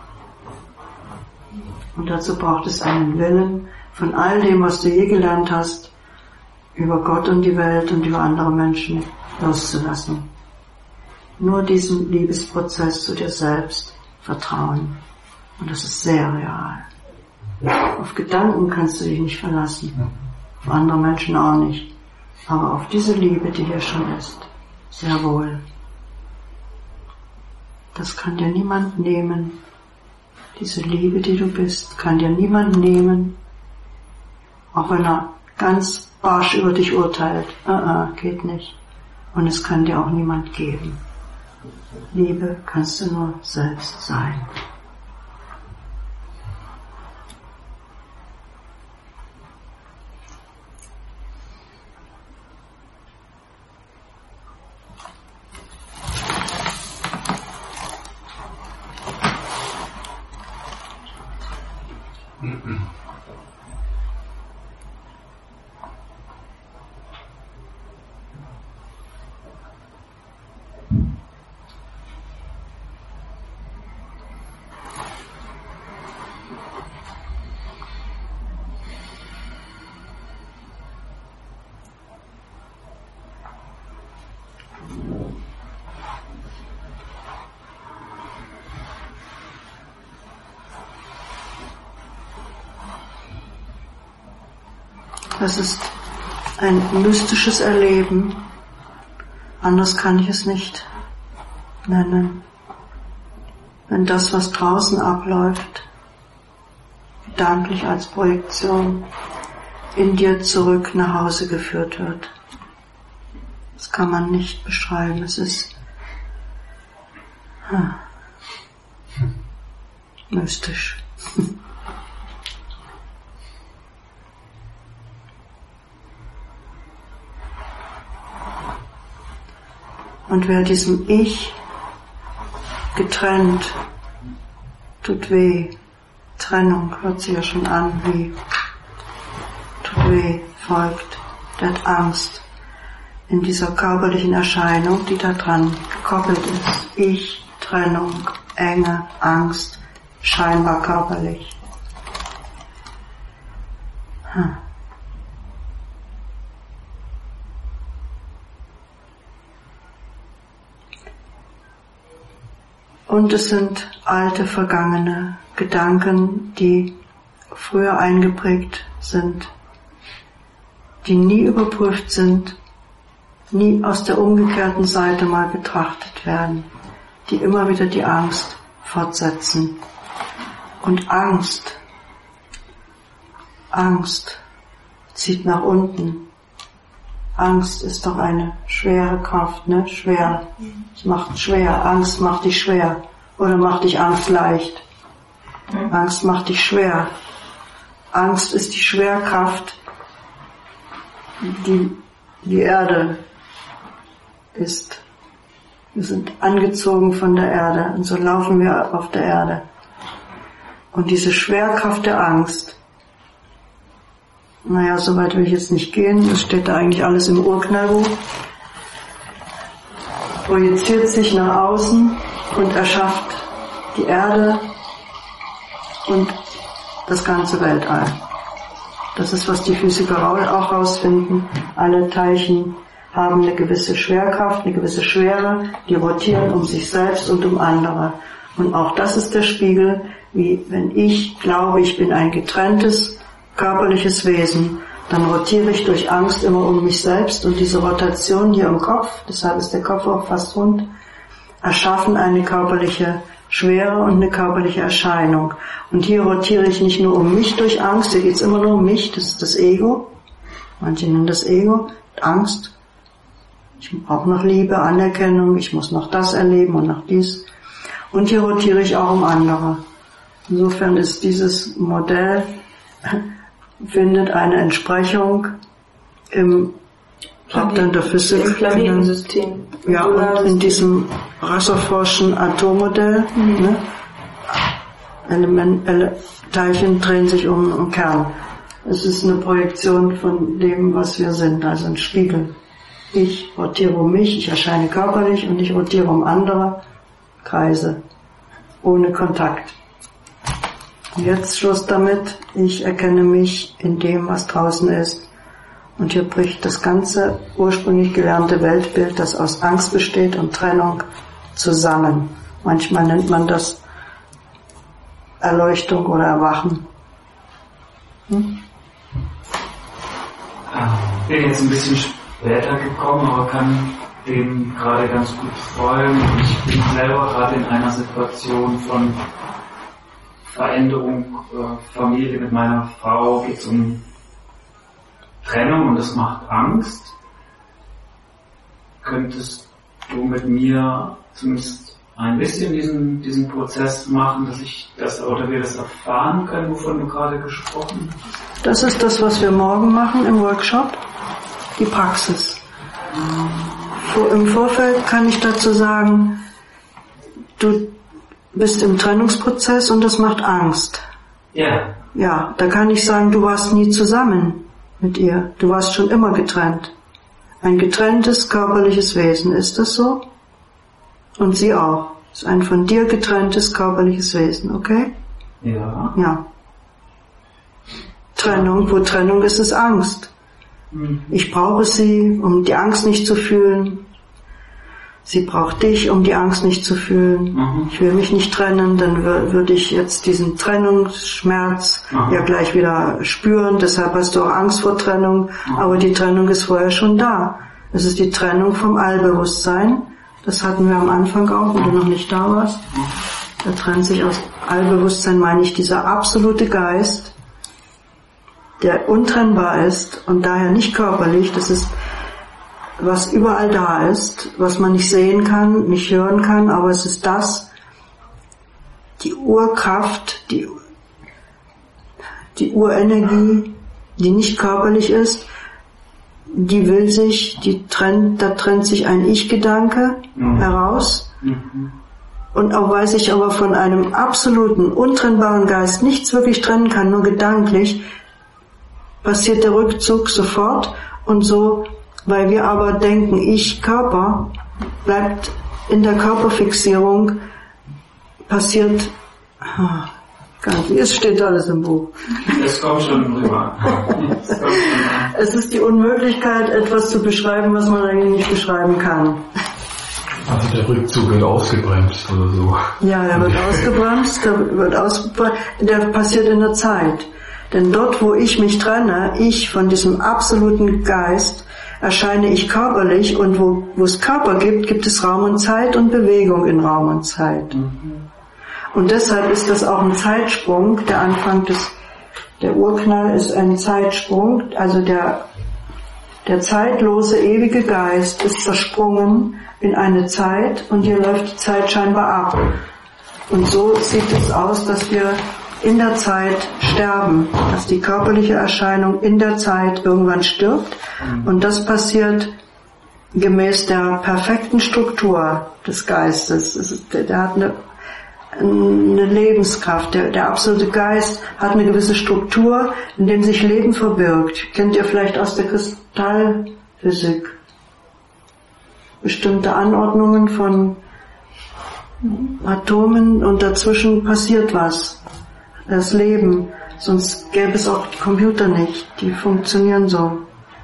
Und dazu braucht es einen Willen, von all dem, was du je gelernt hast, über Gott und die Welt und über andere Menschen loszulassen. Nur diesem Liebesprozess zu dir selbst vertrauen. Und das ist sehr real. Auf Gedanken kannst du dich nicht verlassen. Auf andere Menschen auch nicht. Aber auf diese Liebe, die hier schon ist, sehr wohl. Das kann dir niemand nehmen. Diese Liebe, die du bist, kann dir niemand nehmen. Auch wenn er ganz barsch über dich urteilt. Uh -uh, geht nicht. Und es kann dir auch niemand geben. Liebe kannst du nur selbst sein. Das ist ein mystisches Erleben. Anders kann ich es nicht nennen. Wenn das, was draußen abläuft, gedanklich als Projektion in dir zurück nach Hause geführt wird. Das kann man nicht beschreiben. Es ist hm, mystisch. Und wer diesem Ich getrennt, tut weh. Trennung hört sich ja schon an wie tut weh, folgt, der hat Angst in dieser körperlichen Erscheinung, die da dran gekoppelt ist. Ich, Trennung, Enge, Angst, scheinbar körperlich. Hm. Und es sind alte, vergangene Gedanken, die früher eingeprägt sind, die nie überprüft sind, nie aus der umgekehrten Seite mal betrachtet werden, die immer wieder die Angst fortsetzen. Und Angst, Angst zieht nach unten. Angst ist doch eine schwere Kraft, ne? Schwer. Es macht schwer. Angst macht dich schwer. Oder macht dich Angst leicht? Angst macht dich schwer. Angst ist die Schwerkraft, die die Erde ist. Wir sind angezogen von der Erde und so laufen wir auf der Erde. Und diese Schwerkraft der Angst, naja, so weit will ich jetzt nicht gehen, das steht da eigentlich alles im Urknallbuch, projiziert sich nach außen und erschafft die Erde und das ganze Weltall. Das ist, was die Physiker auch rausfinden. Alle Teilchen haben eine gewisse Schwerkraft, eine gewisse Schwere, die rotieren um sich selbst und um andere. Und auch das ist der Spiegel, wie wenn ich glaube, ich bin ein getrenntes, körperliches Wesen, dann rotiere ich durch Angst immer um mich selbst und diese Rotation hier im Kopf, deshalb ist der Kopf auch fast rund, erschaffen eine körperliche Schwere und eine körperliche Erscheinung. Und hier rotiere ich nicht nur um mich durch Angst, hier geht es immer nur um mich, das ist das Ego. Manche nennen das Ego, Angst. Ich brauche noch Liebe, Anerkennung, ich muss noch das erleben und noch dies. Und hier rotiere ich auch um andere. Insofern ist dieses Modell, findet eine Entsprechung im Abstand der Physik. Im Planetensystem. Ja, und in diesem Rutherfordschen Atommodell. Mhm. Ne? Element, Ele- Teilchen drehen sich um einen Kern. Es ist eine Projektion von dem, was wir sind, also ein Spiegel. Ich rotiere um mich, ich erscheine körperlich und ich rotiere um andere Kreise, ohne Kontakt. Und jetzt Schluss damit, ich erkenne mich in dem, was draußen ist. Und hier bricht das ganze ursprünglich gelernte Weltbild, das aus Angst besteht und Trennung, zusammen. Manchmal nennt man das Erleuchtung oder Erwachen. Hm? Ich bin jetzt ein bisschen später gekommen, aber kann dem gerade ganz gut folgen. Ich bin selber gerade in einer Situation von Veränderung, äh, Familie mit meiner Frau, geht es um Trennung und das macht Angst. Könntest du mit mir zumindest ein bisschen diesen, diesen Prozess machen, dass ich das oder wir das erfahren können, wovon du gerade gesprochen hast? Das ist das, was wir morgen machen im Workshop, die Praxis. Im Vorfeld kann ich dazu sagen, du bist im Trennungsprozess und das macht Angst. Ja. Ja, da kann ich sagen, du warst nie zusammen mit ihr. Du warst schon immer getrennt. Ein getrenntes körperliches Wesen, ist das so? Und sie auch. Ist ein von dir getrenntes körperliches Wesen, okay? Ja. Ja. Trennung, wo Trennung ist, ist Angst. Ich brauche sie, um die Angst nicht zu fühlen. sie braucht dich, um die Angst nicht zu fühlen. Mhm. Ich will mich nicht trennen, dann würde ich jetzt diesen Trennungsschmerz mhm. ja gleich wieder spüren, deshalb hast du auch Angst vor Trennung, mhm. aber die Trennung ist vorher schon da. Es ist die Trennung vom Allbewusstsein, das hatten wir am Anfang auch, wenn du noch nicht da warst. Da trennt sich aus Allbewusstsein, meine ich, dieser absolute Geist, der untrennbar ist und daher nicht körperlich, das ist was überall da ist, was man nicht sehen kann, nicht hören kann, aber es ist das, die Urkraft, die, die Urenergie, die nicht körperlich ist, die will sich, die trennt, da trennt sich ein Ich-Gedanke mhm. heraus. Mhm. Und auch weil sich aber von einem absoluten, untrennbaren Geist nichts wirklich trennen kann, nur gedanklich, passiert der Rückzug sofort und so. Weil wir aber denken, ich, Körper, bleibt in der Körperfixierung, passiert, gar nicht, es steht alles im Buch. Es kommt schon rüber. Es, kommt schon. Es ist die Unmöglichkeit, etwas zu beschreiben, was man eigentlich nicht beschreiben kann. Also der Rückzug wird ausgebremst oder so. Ja, der wird ausgebremst, der wird ausgebremst, der passiert in der Zeit. Denn dort, wo ich mich trenne, ich von diesem absoluten Geist, erscheine ich körperlich und wo, wo es Körper gibt, gibt es Raum und Zeit und Bewegung in Raum und Zeit. Mhm. Und deshalb ist das auch ein Zeitsprung. Der Anfang des, der Urknall ist ein Zeitsprung, also der, der zeitlose, ewige Geist ist zersprungen in eine Zeit und hier läuft die Zeit scheinbar ab. Und so sieht es aus, dass wir in der Zeit sterben, dass die körperliche Erscheinung in der Zeit irgendwann stirbt und das passiert gemäß der perfekten Struktur des Geistes. Es ist, der hat eine, eine Lebenskraft, der, der absolute Geist hat eine gewisse Struktur, in dem sich Leben verbirgt. Kennt ihr vielleicht aus der Kristallphysik? Bestimmte Anordnungen von Atomen und dazwischen passiert was. Das Leben, sonst gäbe es auch die Computer nicht, die funktionieren so.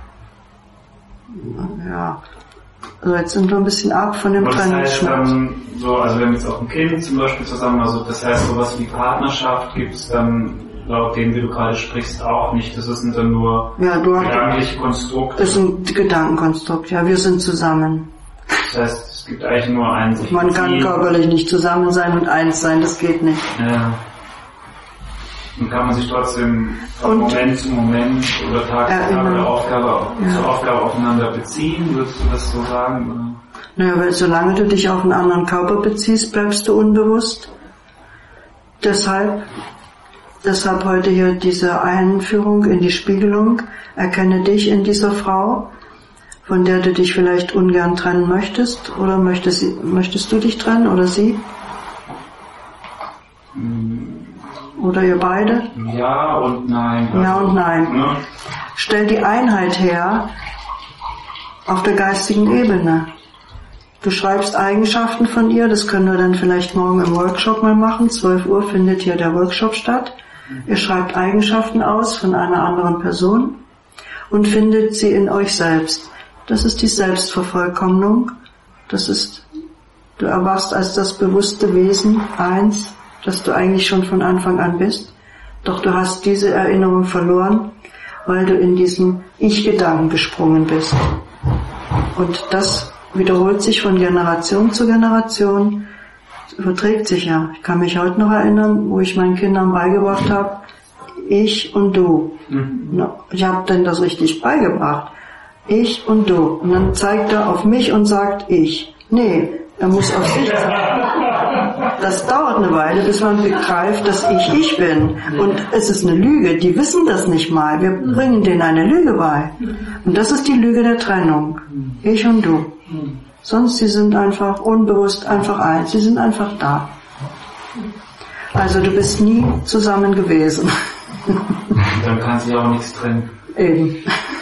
Ja, also jetzt sind wir ein bisschen ab von dem Trennungsschmerz. Das heißt, ähm, so, also wenn wir jetzt auch ein Kind zum Beispiel zusammen, also das heißt sowas wie Partnerschaft gibt es dann laut dem, wie du gerade sprichst, auch nicht. Das sind dann nur ja, du gedankliche Konstrukte. Das ist ein Gedankenkonstrukt, ja, wir sind zusammen. Das heißt, es gibt eigentlich nur einen sich Man kann körperlich nicht zusammen sein und eins sein, das geht nicht. Ja. Und kann man sich trotzdem von Moment zu Moment oder Tag zu Tag oder Aufgabe ja. zur Aufgabe aufeinander beziehen? Würdest du das so sagen? Oder? Naja, weil solange du dich auf einen anderen Körper beziehst, bleibst du unbewusst. Deshalb, deshalb heute hier diese Einführung in die Spiegelung. Erkenne dich in dieser Frau, von der du dich vielleicht ungern trennen möchtest. Oder möchtest, sie, möchtest du dich trennen oder sie? Hm. Oder ihr beide? Ja und nein. Ja und nein. Ne? Stell die Einheit her auf der geistigen Ebene. Du schreibst Eigenschaften von ihr, das können wir dann vielleicht morgen im Workshop mal machen. zwölf Uhr findet hier der Workshop statt. Ihr schreibt Eigenschaften aus von einer anderen Person und findet sie in euch selbst. Das ist die Selbstvervollkommnung. Das ist, du erwachst als das bewusste Wesen eins, dass du eigentlich schon von Anfang an bist. Doch du hast diese Erinnerung verloren, weil du in diesen Ich-Gedanken gesprungen bist. Und das wiederholt sich von Generation zu Generation, überträgt sich ja. Ich kann mich heute noch erinnern, wo ich meinen Kindern beigebracht habe, ich und du. Mhm. Ich habe denen das richtig beigebracht. Ich und du. Und dann zeigt er auf mich und sagt ich. Nee, er muss auf sich zeigen. Das dauert eine Weile, bis man begreift, dass ich ich bin. Und es ist eine Lüge, die wissen das nicht mal. Wir bringen denen eine Lüge bei. Und das ist die Lüge der Trennung. Ich und du. Sonst, sie sind einfach unbewusst einfach eins. Sie sind einfach da. Also du bist nie zusammen gewesen. Dann kann sich auch nichts trennen. Eben.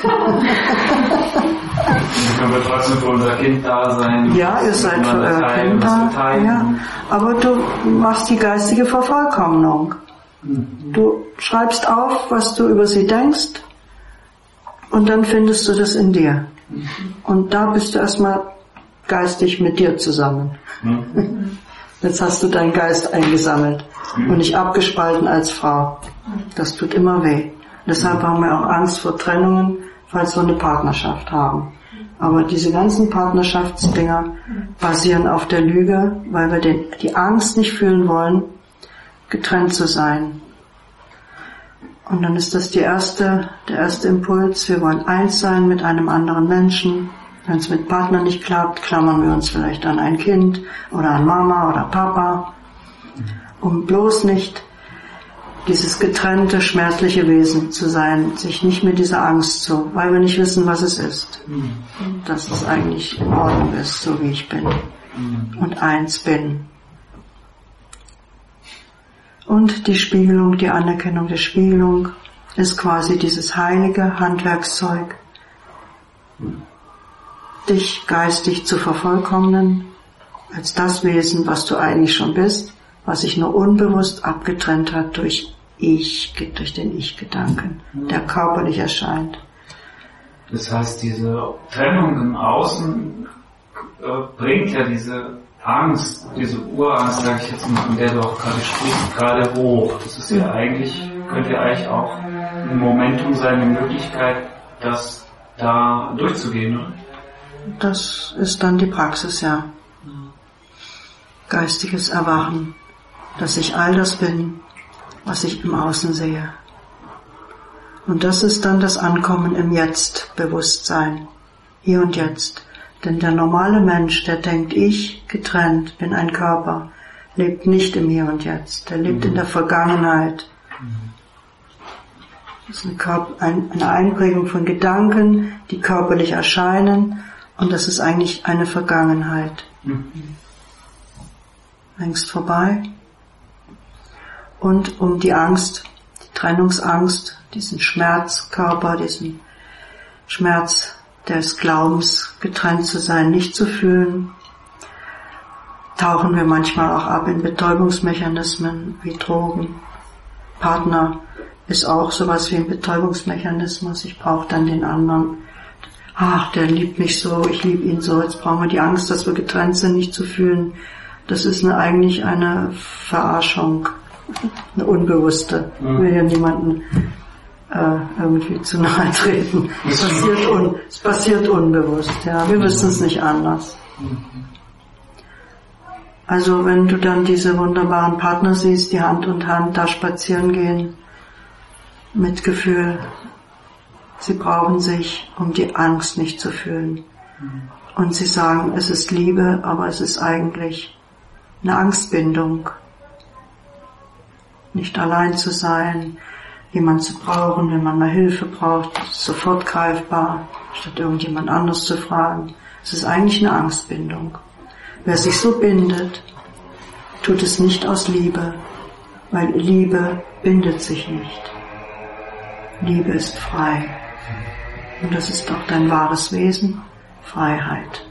Dann können wir trotzdem für unser Kind da sein. Ja, ihr seid für euer Kind da. Ja, aber du machst die geistige Vervollkommnung. Du schreibst auf, was du über sie denkst, und dann findest du das in dir. Und da bist du erstmal geistig mit dir zusammen. Mhm. Jetzt hast du deinen Geist eingesammelt mhm. und nicht abgespalten als Frau. Das tut immer weh. Deshalb haben wir auch Angst vor Trennungen, falls wir eine Partnerschaft haben. Aber diese ganzen Partnerschaftsdinger basieren auf der Lüge, weil wir den, die Angst nicht fühlen wollen, getrennt zu sein. Und dann ist das die erste, der erste Impuls. Wir wollen eins sein mit einem anderen Menschen. Wenn es mit Partner nicht klappt, klammern wir uns vielleicht an ein Kind oder an Mama oder Papa, um bloß nicht dieses getrennte, schmerzliche Wesen zu sein, sich nicht mit dieser Angst zu, weil wir nicht wissen, was es ist. Dass es eigentlich in Ordnung ist, so wie ich bin und eins bin. Und die Spiegelung, die Anerkennung der Spiegelung ist quasi dieses heilige Handwerkszeug, dich geistig zu vervollkommnen, als das Wesen, was du eigentlich schon bist, was sich nur unbewusst abgetrennt hat durch Ich, durch den Ich-Gedanken, der körperlich erscheint. Das heißt, diese Trennung im Außen äh, bringt ja diese Angst, diese Urangst, sage ich jetzt mal, von der du auch gerade sprichst, gerade hoch. Das ist ja eigentlich, könnte ja eigentlich auch ein Momentum sein, eine Möglichkeit, das da durchzugehen, oder? Das ist dann die Praxis, ja. Geistiges Erwachen, dass ich all das bin, was ich im Außen sehe. Und das ist dann das Ankommen im Jetzt-Bewusstsein, hier und jetzt. Denn der normale Mensch, der denkt, ich, getrennt, bin ein Körper, lebt nicht im Hier und Jetzt. Der lebt in der Vergangenheit. Das ist eine, Körper, eine Einprägung von Gedanken, die körperlich erscheinen. Und das ist eigentlich eine Vergangenheit. Längst vorbei. Und um die Angst, die Trennungsangst, diesen Schmerzkörper, diesen Schmerz des Glaubens, getrennt zu sein, nicht zu fühlen, tauchen wir manchmal auch ab in Betäubungsmechanismen wie Drogen. Partner ist auch sowas wie ein Betäubungsmechanismus. Ich brauche dann den anderen. Ach, der liebt mich so, ich liebe ihn so. Jetzt brauchen wir die Angst, dass wir getrennt sind, nicht zu fühlen. Das ist eine, eigentlich eine Verarschung, eine unbewusste. Ich will ja niemanden äh, irgendwie zu nahe treten. Es passiert, un, es passiert unbewusst. Ja, wir wissen es nicht anders. Also wenn du dann diese wunderbaren Partner siehst, die Hand in Hand da spazieren gehen, Mitgefühl, sie brauchen sich, um die Angst nicht zu fühlen. Und sie sagen, es ist Liebe, aber es ist eigentlich eine Angstbindung. Nicht allein zu sein, jemand zu brauchen, wenn man mal Hilfe braucht, sofort greifbar, statt irgendjemand anderes zu fragen. Es ist eigentlich eine Angstbindung. Wer sich so bindet, tut es nicht aus Liebe, weil Liebe bindet sich nicht. Liebe ist frei. Und das ist auch dein wahres Wesen, Freiheit.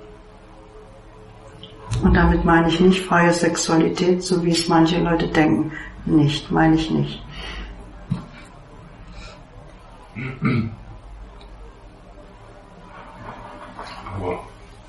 Und damit meine ich nicht freie Sexualität, so wie es manche Leute denken. Nicht, meine ich nicht. Aber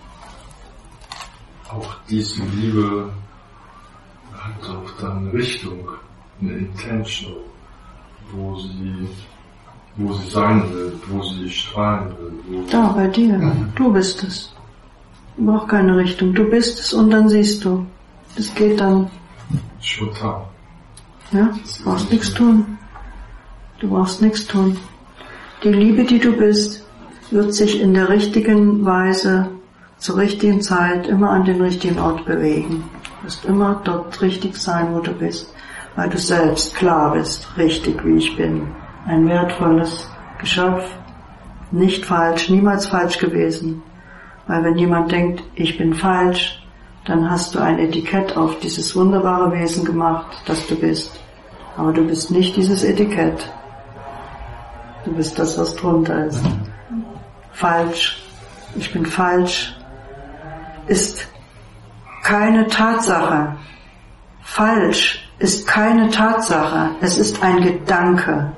auch diese Liebe hat auch dann eine Richtung, eine Intention, wo sie, wo sie sein will, wo sie strahlen will. Wo da, bei dir. Du bist es. Du brauchst keine Richtung. Du bist es und dann siehst du. Das geht dann. Spontan. Ja, du brauchst nichts tun. Du brauchst nichts tun. Die Liebe, die du bist, wird sich in der richtigen Weise, zur richtigen Zeit, immer an den richtigen Ort bewegen. Du wirst immer dort richtig sein, wo du bist, weil du selbst klar bist, richtig wie ich bin. Ein wertvolles Geschöpf, nicht falsch, niemals falsch gewesen. Weil wenn jemand denkt, ich bin falsch, dann hast du ein Etikett auf dieses wunderbare Wesen gemacht, das du bist. Aber du bist nicht dieses Etikett. Du bist das, was drunter ist. Falsch, ich bin falsch, ist keine Tatsache. Falsch ist keine Tatsache, es ist ein Gedanke.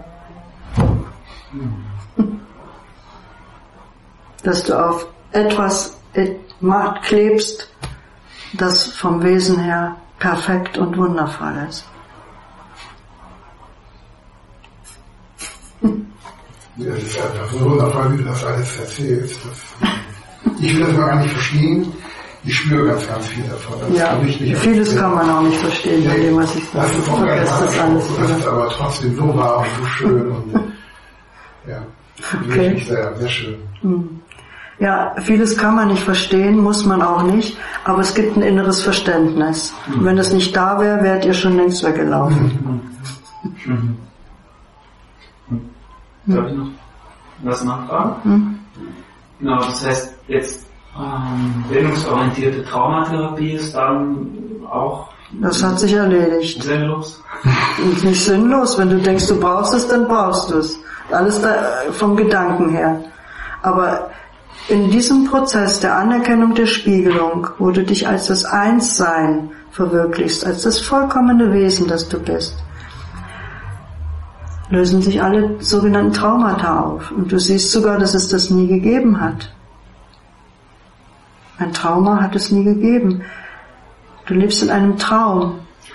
Dass du auf etwas macht, klebst, das vom Wesen her perfekt und wundervoll ist. Ja, das ist einfach so wundervoll, wie du das alles erzählst. Das, ich will das mal gar nicht verstehen. Ich spüre ganz, ganz viel davon. Das ja, nicht vieles kann man auch nicht verstehen, nee, dem, was ich sage. Das ist, auch das alles, das ist aber trotzdem so wahr und so schön. Und, ja, okay. Wirklich sehr, sehr schön. Ja, vieles kann man nicht verstehen, muss man auch nicht, aber es gibt ein inneres Verständnis. Mhm. Und wenn das nicht da wäre, wärt ihr schon längst weggelaufen. Mhm. Mhm. Darf ich noch was nachfragen? Mhm. Genau, das heißt, jetzt ähm, bindungsorientierte Traumatherapie ist dann auch... Das hat sich erledigt. Sinnlos? Ist nicht sinnlos. Wenn du denkst, du brauchst es, dann brauchst du es. Alles da, vom Gedanken her. Aber in diesem Prozess der Anerkennung der Spiegelung, wo du dich als das Einssein verwirklichst, als das vollkommene Wesen, das du bist, lösen sich alle sogenannten Traumata auf. Und du siehst sogar, dass es das nie gegeben hat. Ein Trauma hat es nie gegeben. Du lebst in einem Traum.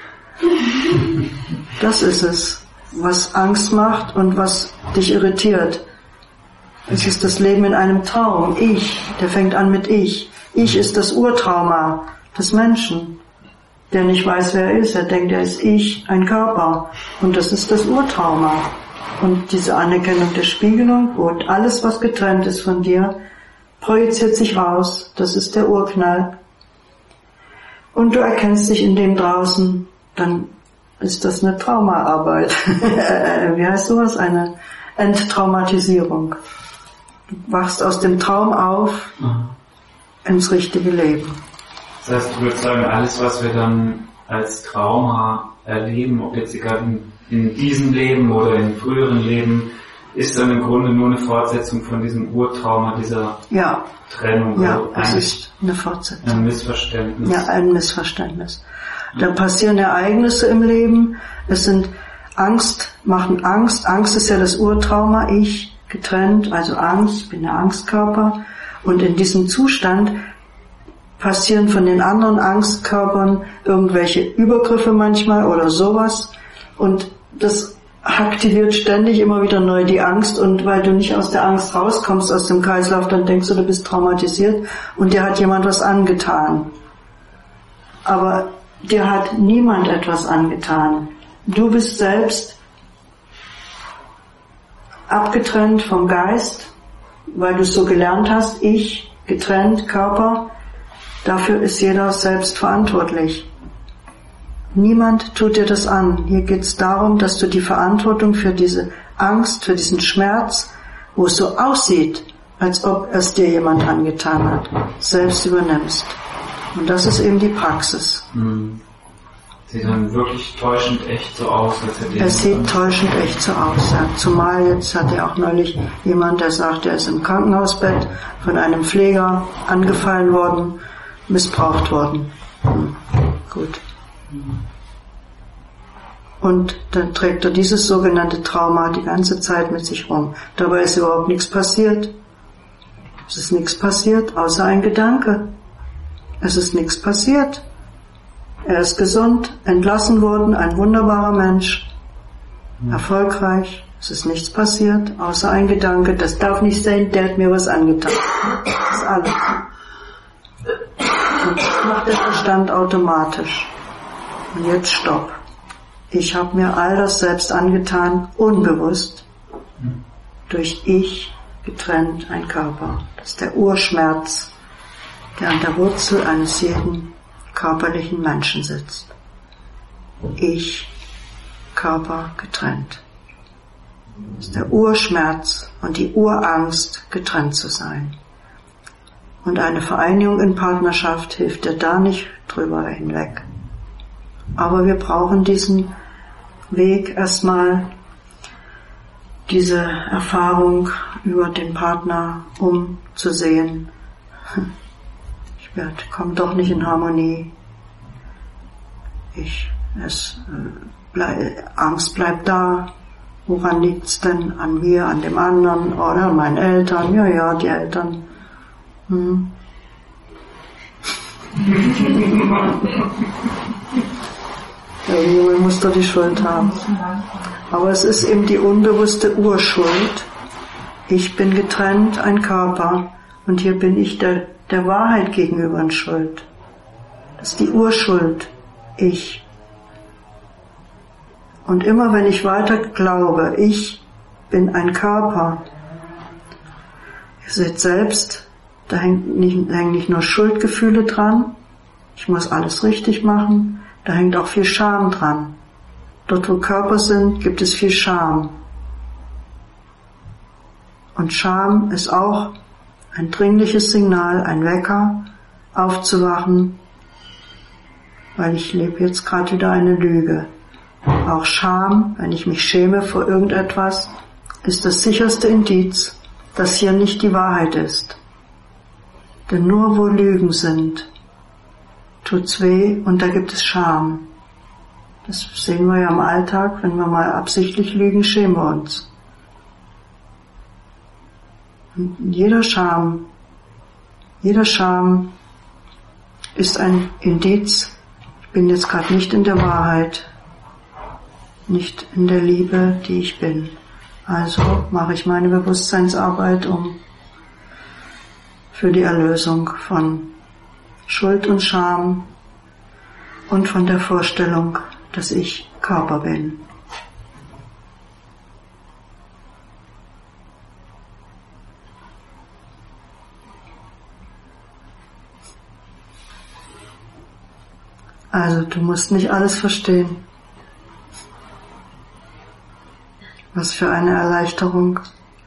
Das ist es, was Angst macht und was dich irritiert. Es ist das Leben in einem Traum. Ich, der fängt an mit Ich. Ich ist das Urtrauma des Menschen, der nicht weiß, wer er ist. Er denkt, er ist Ich, ein Körper. Und das ist das Urtrauma. Und diese Anerkennung der Spiegelung und alles, was getrennt ist von dir, projiziert sich raus. Das ist der Urknall. Und du erkennst dich in dem draußen, dann ist das eine Traumaarbeit. Wie heißt sowas? Eine Enttraumatisierung. Du wachst aus dem Traum auf mhm. ins richtige Leben. Das heißt, du würdest sagen, alles, was wir dann als Trauma erleben, ob jetzt egal in, in diesem Leben oder in früheren Leben, ist dann im Grunde nur eine Fortsetzung von diesem Urtrauma, dieser ja. Trennung. Ja, es ist eine Fortsetzung. Ein Missverständnis. Ja, ein Missverständnis. Da passieren Ereignisse im Leben. Es sind Angst, machen Angst. Angst ist ja das Urtrauma. Ich, getrennt, also Angst, ich bin der Angstkörper. Und in diesem Zustand passieren von den anderen Angstkörpern irgendwelche Übergriffe manchmal oder sowas. Und das aktiviert ständig immer wieder neu die Angst. Und weil du nicht aus der Angst rauskommst, aus dem Kreislauf, dann denkst du, du bist traumatisiert und dir hat jemand was angetan. Aber dir hat niemand etwas angetan. Du bist selbst abgetrennt vom Geist, weil du es so gelernt hast, ich, getrennt, Körper, dafür ist jeder selbst verantwortlich. Niemand tut dir das an. Hier geht es darum, dass du die Verantwortung für diese Angst, für diesen Schmerz, wo es so aussieht, als ob es dir jemand angetan hat, selbst übernimmst. Und das ist eben die Praxis. Hm. Sieht dann wirklich täuschend echt so aus, als hätte Es sieht täuschend echt so aus, ja. Zumal jetzt hat ja auch neulich jemand, der sagt, er ist im Krankenhausbett von einem Pfleger angefallen worden, missbraucht worden. Hm. Gut. Und dann trägt er dieses sogenannte Trauma die ganze Zeit mit sich rum. Dabei ist überhaupt nichts passiert. Es ist nichts passiert, außer ein Gedanke. Es ist nichts passiert. Er ist gesund, entlassen worden, ein wunderbarer Mensch, erfolgreich. Es ist nichts passiert, außer ein Gedanke. Das darf nicht sein, der hat mir was angetan. Das ist alles. Und das macht der Verstand automatisch. Und jetzt stopp. Ich habe mir all das selbst angetan, unbewusst, durch Ich getrennt ein Körper. Das ist der Urschmerz, der an der Wurzel eines jeden körperlichen Menschen sitzt. Ich, Körper getrennt. Das ist der Urschmerz und die Urangst, getrennt zu sein. Und eine Vereinigung in Partnerschaft hilft dir da nicht drüber hinweg. Aber wir brauchen diesen Weg erstmal, diese Erfahrung über den Partner, um zu sehen, ich komme doch nicht in Harmonie. Ich, es, äh, blei, Angst bleibt da. Woran liegt's denn? An mir, an dem anderen oder an meinen Eltern? Ja, ja, die Eltern. Hm. Irgendjemand muss doch die Schuld haben. Aber es ist eben die unbewusste Urschuld. Ich bin getrennt, ein Körper, und hier bin ich der, der Wahrheit gegenüber in Schuld. Das ist die Urschuld, ich. Und immer wenn ich weiter glaube, ich bin ein Körper, ihr seht selbst, da hängt nicht, hängen nicht nur Schuldgefühle dran, ich muss alles richtig machen, da hängt auch viel Scham dran. Dort, wo Körper sind, gibt es viel Scham. Und Scham ist auch ein dringliches Signal, ein Wecker, aufzuwachen, weil ich lebe jetzt gerade wieder eine Lüge. Auch Scham, wenn ich mich schäme vor irgendetwas, ist das sicherste Indiz, dass hier nicht die Wahrheit ist. Denn nur wo Lügen sind, tut's weh und da gibt es Scham. Das sehen wir ja im Alltag, wenn wir mal absichtlich lügen, schämen wir uns. Und jeder Scham, jeder Scham ist ein Indiz, ich bin jetzt gerade nicht in der Wahrheit, nicht in der Liebe, die ich bin. Also mache ich meine Bewusstseinsarbeit, um für die Erlösung von Schuld und Scham und von der Vorstellung, dass ich Körper bin. Also du musst nicht alles verstehen. Was für eine Erleichterung.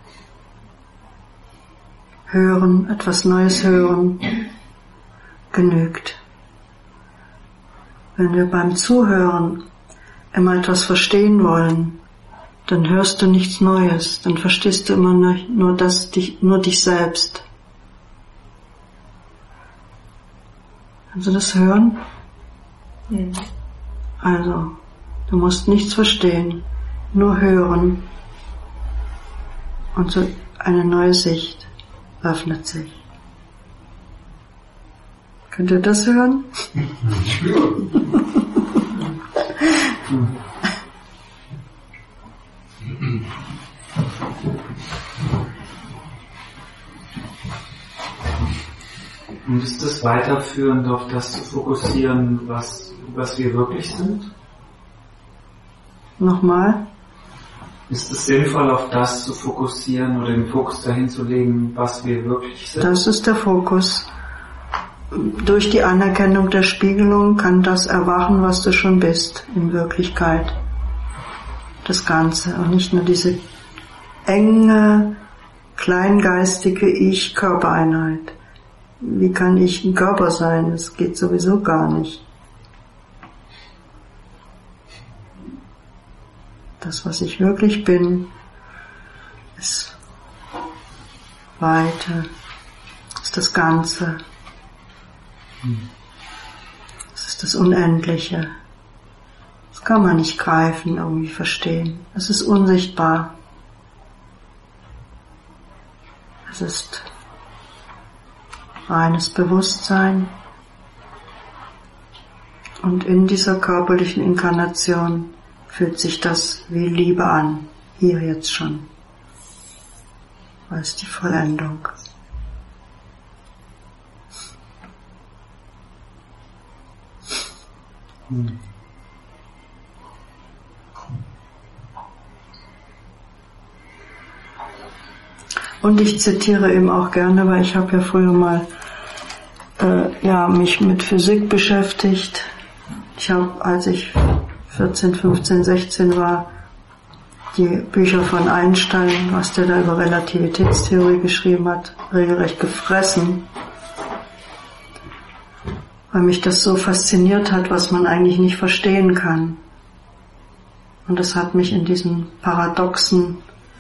Hören, etwas Neues hören, genügt. Wenn wir beim Zuhören immer etwas verstehen wollen, dann hörst du nichts Neues, dann verstehst du immer nur, nur, das, dich, nur dich selbst. Kannst du das hören? Mhm. Also, du musst nichts verstehen, nur hören, und so eine neue Sicht öffnet sich. Könnt ihr das hören? Ich spüre. Und ist es weiterführend auf das zu fokussieren, was, was wir wirklich sind? Nochmal? Ist es sinnvoll, auf das zu fokussieren oder den Fokus dahin zu legen, was wir wirklich sind? Das ist der Fokus. Durch die Anerkennung der Spiegelung kann das erwachen, was du schon bist, in Wirklichkeit. Das Ganze. Und nicht nur diese enge, kleingeistige Ich-Körpereinheit. Wie kann ich ein Körper sein? Das geht sowieso gar nicht. Das, was ich wirklich bin, ist Weite, ist das Ganze. Es ist das Unendliche. Das kann man nicht greifen, irgendwie verstehen. Es ist unsichtbar. Es ist reines Bewusstsein. Und in dieser körperlichen Inkarnation fühlt sich das wie Liebe an, hier jetzt schon. Das ist die Vollendung. Hm. Und ich zitiere eben auch gerne, weil ich habe ja früher mal äh, ja, mich mit Physik beschäftigt. Ich habe, als ich vierzehn, fünfzehn, sechzehn war, die Bücher von Einstein, was der da über Relativitätstheorie geschrieben hat, regelrecht gefressen, weil mich das so fasziniert hat, was man eigentlich nicht verstehen kann. Und das hat mich in diesen paradoxen,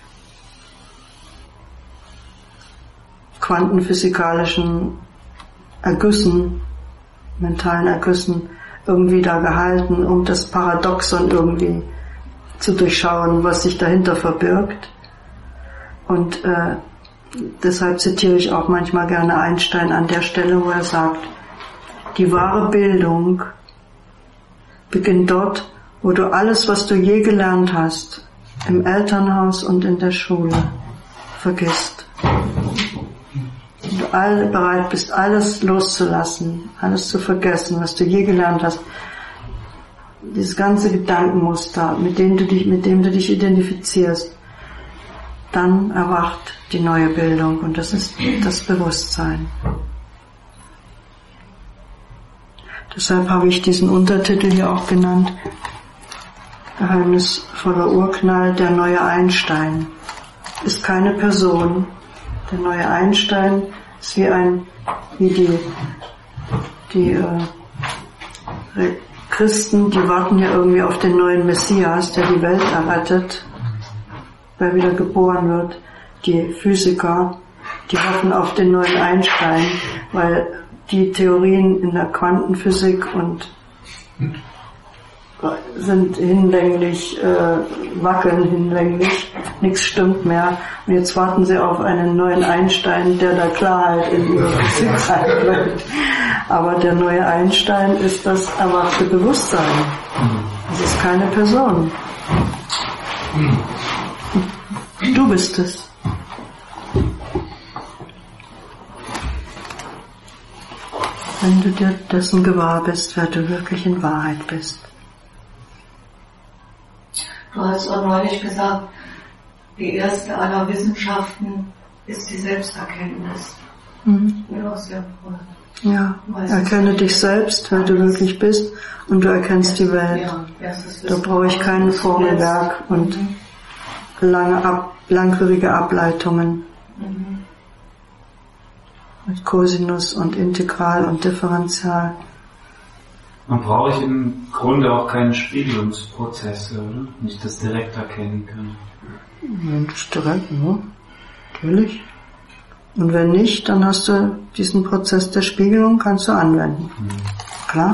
quantenphysikalischen Ergüssen, mentalen Ergüssen, irgendwie da gehalten, um das Paradoxon irgendwie zu durchschauen, was sich dahinter verbirgt. Und äh, deshalb zitiere ich auch manchmal gerne Einstein an der Stelle, wo er sagt, Die wahre Bildung beginnt dort, wo du alles, was du je gelernt hast, im Elternhaus und in der Schule, vergisst. Und du all, bereit bist, alles loszulassen, alles zu vergessen, was du je gelernt hast. Dieses ganze Gedankenmuster, mit dem du dich, mit dem du dich identifizierst. Dann erwacht die neue Bildung und das ist das Bewusstsein. Deshalb habe ich diesen Untertitel hier auch genannt, Geheimnisvoller Urknall, der neue Einstein. Ist keine Person. Der neue Einstein ist wie ein, wie die, die äh, Christen, die warten ja irgendwie auf den neuen Messias, der die Welt errettet, wer wieder geboren wird. Die Physiker, die hoffen auf den neuen Einstein, weil die Theorien in der Quantenphysik und sind hinlänglich, äh, wackeln hinlänglich, nichts stimmt mehr. Und jetzt warten sie auf einen neuen Einstein, der da Klarheit in ihre Physik reinbringt. Aber der neue Einstein ist das erwachte Bewusstsein. Das ist keine Person. Du bist es. Wenn du dir dessen gewahr bist, wer du wirklich in Wahrheit bist. Du hast auch neulich gesagt, die erste aller Wissenschaften ist die Selbsterkenntnis. Mhm. Ja, sehr cool. Ja, erkenne dich selbst, wer du wirklich bist, und du erkennst die Welt. Ja, da brauche ich kein Vorwerk und mhm. lange ab, langwierige Ableitungen. Mhm. Mit Cosinus und Integral und Differential. Man braucht im Grunde auch keine Spiegelungsprozesse, oder? Nicht das direkt erkennen können. Ja, das ist direkt, ne? Natürlich. Und wenn nicht, dann hast du diesen Prozess der Spiegelung, kannst du anwenden. Mhm. Klar?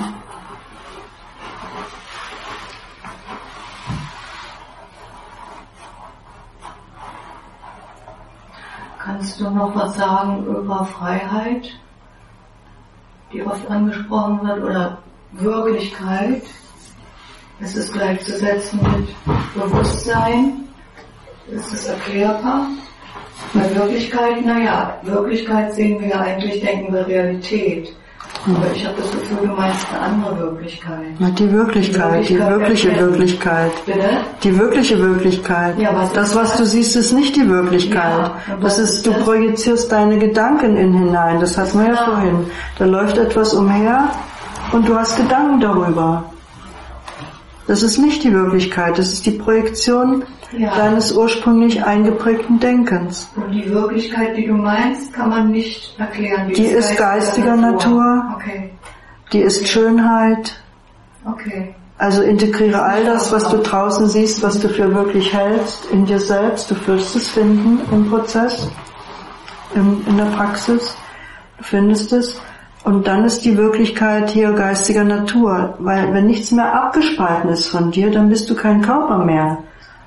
Kannst du noch was sagen über Freiheit, die oft angesprochen wird, oder Wirklichkeit? Es ist gleichzusetzen mit Bewusstsein. Ist es erklärbar? Bei Wirklichkeit, naja, Wirklichkeit sehen wir ja eigentlich, denken wir Realität. Aber ich habe das Gefühl, du meinst eine andere Wirklichkeit. Na, die Wirklichkeit, die, Wirklichkeit, die wirkliche erkennen. Wirklichkeit. Bitte? Die wirkliche Wirklichkeit. Ja, was das, was das? Du siehst, ist nicht die Wirklichkeit. Ja, das ist, du das? projizierst deine Gedanken in hinein. Das hatten wir ja, ja vorhin. Da läuft etwas umher und du hast Gedanken darüber. Das ist nicht die Wirklichkeit, das ist die Projektion ja. deines ursprünglich eingeprägten Denkens. Und die Wirklichkeit, die du meinst, kann man nicht erklären. Die, die ist, ist geistiger Natur, Natur. Okay. Die ist okay. Schönheit. Okay. Also integriere all das, was du draußen siehst, was du für wirklich hältst, in dir selbst. Du wirst es finden im Prozess, in, in der Praxis. Du findest es. Und dann ist die Wirklichkeit hier geistiger Natur, weil wenn nichts mehr abgespalten ist von dir, dann bist du kein Körper mehr.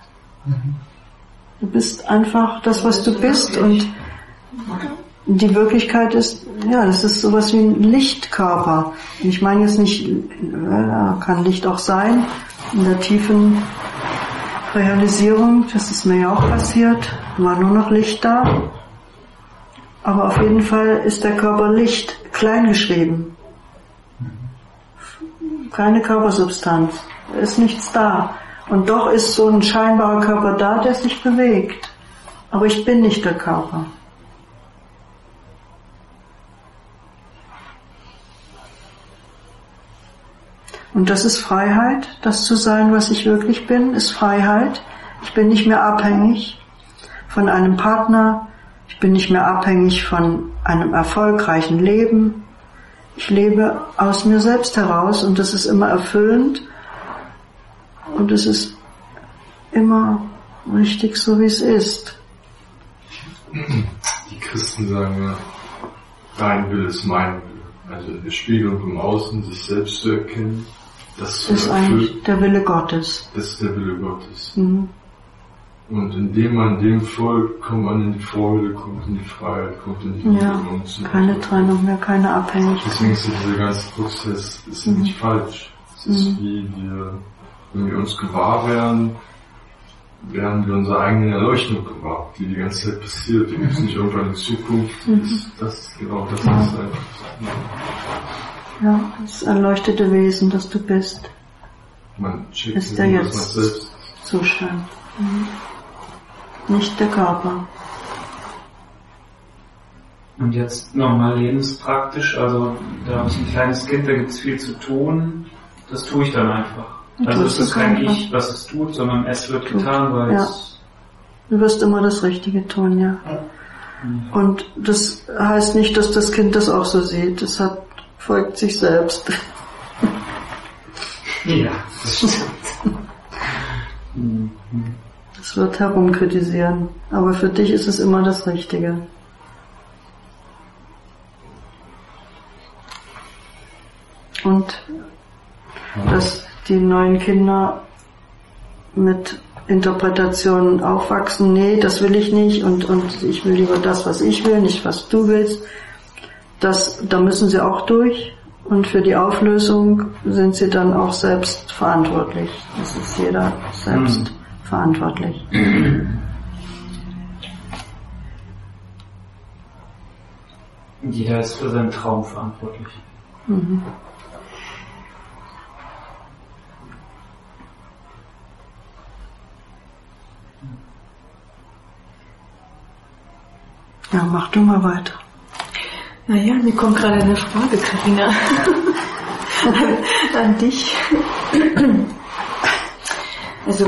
Du bist einfach das, was du bist, und die Wirklichkeit ist, ja, das ist sowas wie ein Lichtkörper. Und ich meine jetzt nicht, ja, kann Licht auch sein, in der tiefen Realisierung, das ist mir ja auch passiert, war nur noch Licht da. Aber auf jeden Fall ist der Körper Licht, klein geschrieben. Keine Körpersubstanz. Da ist nichts da. Und doch ist so ein scheinbarer Körper da, der sich bewegt. Aber ich bin nicht der Körper. Und das ist Freiheit. Das zu sein, was ich wirklich bin, ist Freiheit. Ich bin nicht mehr abhängig von einem Partner. Ich bin nicht mehr abhängig von einem erfolgreichen Leben. Ich lebe aus mir selbst heraus, und das ist immer erfüllend, und es ist immer richtig so, wie es ist. Die Christen sagen ja, dein Wille ist mein Wille. Also in der Spiegelung im Außen, sich selbst zu erkennen, das zu ist eigentlich der Wille Gottes. Das ist der Wille Gottes. Mhm. Und indem man dem folgt, kommt man in die Freude, kommt in die Freiheit, kommt in die Ja, keine Trennung mehr, keine Abhängigkeit. Deswegen ist dieser ganze Prozess ist mhm. nicht falsch. Es ist mhm. wie wir, wenn wir uns gewahr werden, werden wir unsere eigene Erleuchtung gewahr, die die ganze Zeit passiert. Die gibt es nicht irgendwann in Zukunft. Mhm. Das, das genau das ja. ist einfach. Ja, das erleuchtete Wesen, das du bist, Man checkt ist der Jetzt-Zustand. Mhm. Nicht der Körper. Und jetzt nochmal lebenspraktisch, also da habe ich ein kleines Kind, da gibt es viel zu tun, das tue ich dann einfach. Also es ist kein Ich, was es tut, sondern es wird tut. getan, weil ja. es... Du wirst immer das Richtige tun, ja. Mhm. Und das heißt nicht, dass das Kind das auch so sieht. Es hat, folgt sich selbst. Ja, das stimmt. mhm. Es wird herumkritisieren, aber für dich ist es immer das Richtige. Und dass die neuen Kinder mit Interpretationen aufwachsen, nee, das will ich nicht und, und ich will lieber das, was ich will, nicht was du willst, das, da müssen sie auch durch und für die Auflösung sind sie dann auch selbst verantwortlich. Das ist jeder selbst mhm. verantwortlich. Jeder ist für seinen Traum verantwortlich. Mhm. Ja, mach du mal weiter. Naja, mir kommt gerade eine Frage, Carina, an, an dich. Also,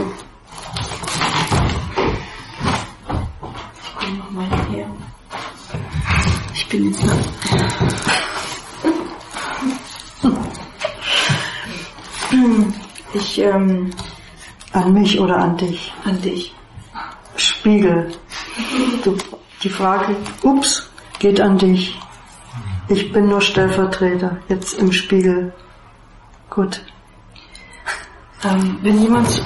ich komme nochmal her. Ich bin jetzt noch... Ich, ähm... An mich oder an dich? An dich. Spiegel. Du, die Frage, ups, geht an dich. Ich bin nur Stellvertreter, jetzt im Spiegel. Gut. Ähm, wenn jemand...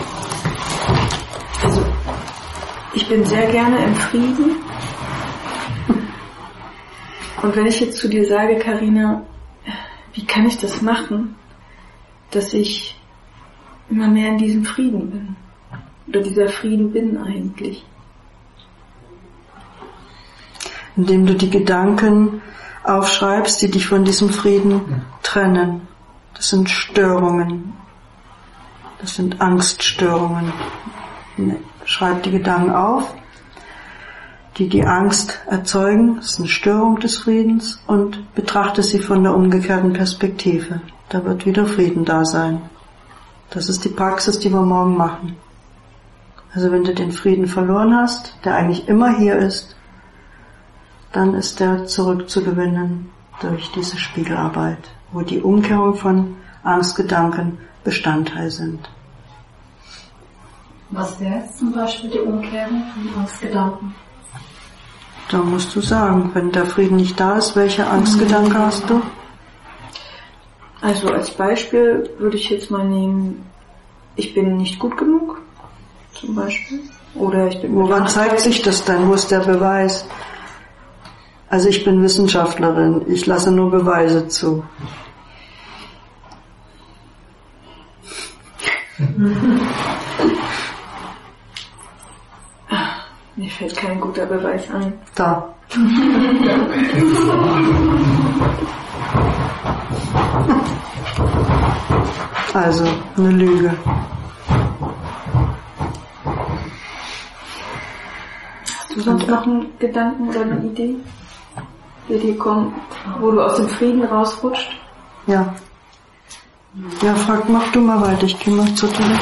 Also, ich bin sehr gerne im Frieden. Und wenn ich jetzt zu dir sage, Carina, wie kann ich das machen, dass ich immer mehr in diesem Frieden bin? Oder dieser Frieden bin eigentlich? Indem du die Gedanken aufschreibst, die dich von diesem Frieden trennen. Das sind Störungen. Das sind Angststörungen. Schreib die Gedanken auf, die die Angst erzeugen. Das ist eine Störung des Friedens und betrachte sie von der umgekehrten Perspektive. Da wird wieder Frieden da sein. Das ist die Praxis, die wir morgen machen. Also wenn du den Frieden verloren hast, der eigentlich immer hier ist, dann ist der zurückzugewinnen durch diese Spiegelarbeit, wo die Umkehrung von Angstgedanken Bestandteil sind. Was wäre jetzt zum Beispiel die Umkehrung von Angstgedanken? Da musst du sagen, wenn der Frieden nicht da ist, welche Angstgedanke hast du? Also als Beispiel würde ich jetzt mal nehmen, ich bin nicht gut genug, zum Beispiel. Oder ich bin Woran zeigt sich das denn? Wo ist der Beweis? Also ich bin Wissenschaftlerin, ich lasse nur Beweise zu. Mir fällt kein guter Beweis ein. Da. Also, eine Lüge. Hast du sonst noch einen Gedanken oder eine Idee, der dir kommt, wo du aus dem Frieden rausrutscht? Ja. Ja, frag, mach du mal weiter, ich geh mal zur Toilette.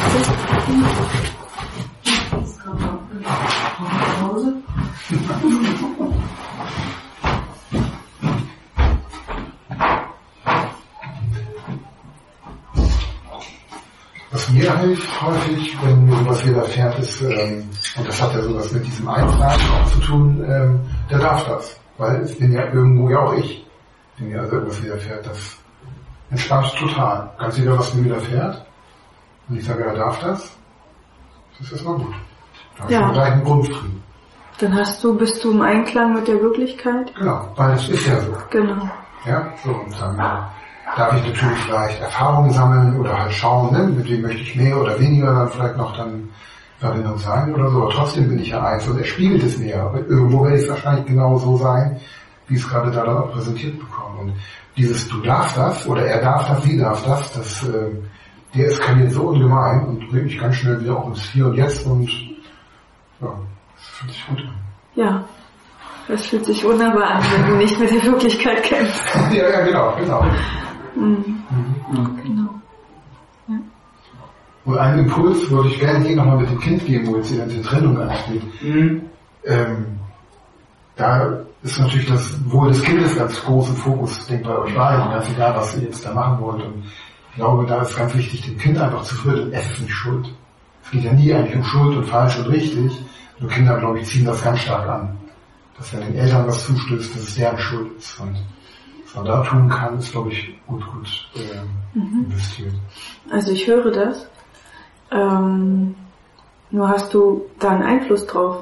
Was mir hilft häufig, wenn mir sowas widerfährt, ist, ähm, und das hat ja sowas mit diesem Eintragen auch zu tun, ähm, der darf das. Weil es bin ja irgendwo ja auch ich, wenn mir also irgendwas widerfährt, das entspannt total. Ganz egal, was mir widerfährt. Und ich sage, er darf das, das ist erstmal gut. Da habe ich Ja. schon gleich einen Grundfrieden. Dann hast du, bist du im Einklang mit der Wirklichkeit? Genau, weil es ist ja so. Genau. Ja, so, und dann darf ich natürlich vielleicht Erfahrungen sammeln oder halt schauen, ne, mit wem möchte ich mehr oder weniger dann vielleicht noch dann Verbindung sein oder so, aber trotzdem bin ich ja eins und er spiegelt es mir. Aber irgendwo werde ich es wahrscheinlich genau so sein, wie es gerade da dann auch präsentiert bekommen. Und dieses Du darfst das oder er darf das, sie darf das, das äh, der eskaliert so ungemein und bringt mich ganz schnell wieder auch ins Hier und Jetzt und ja, das fühlt sich gut an. Ja. Das fühlt sich wunderbar an, wenn du nicht mit der Wirklichkeit kämpfst. ja, ja, genau, genau. Mhm. Mhm. Genau. Ja. Und einen Impuls würde ich gerne hier nochmal mit dem Kind geben, wo jetzt die ganze Trennung ansteht. Mhm. Ähm, da ist natürlich das Wohl des Kindes ganz groß im Fokus, denkt bei euch beiden, ganz egal, was ihr jetzt da machen wollt. Und ich glaube, da ist ganz wichtig, dem Kind einfach zu führen, es ist nicht schuld. Es geht ja nie eigentlich um Schuld und falsch und richtig. Nur Kinder, glaube ich, ziehen das ganz stark an. Dass wenn den Eltern was zustößt, dass es deren Schuld ist. Und was man da tun kann, ist, glaube ich, gut, gut äh, mhm. investiert. Also ich höre das. Ähm, nur hast du da einen Einfluss drauf.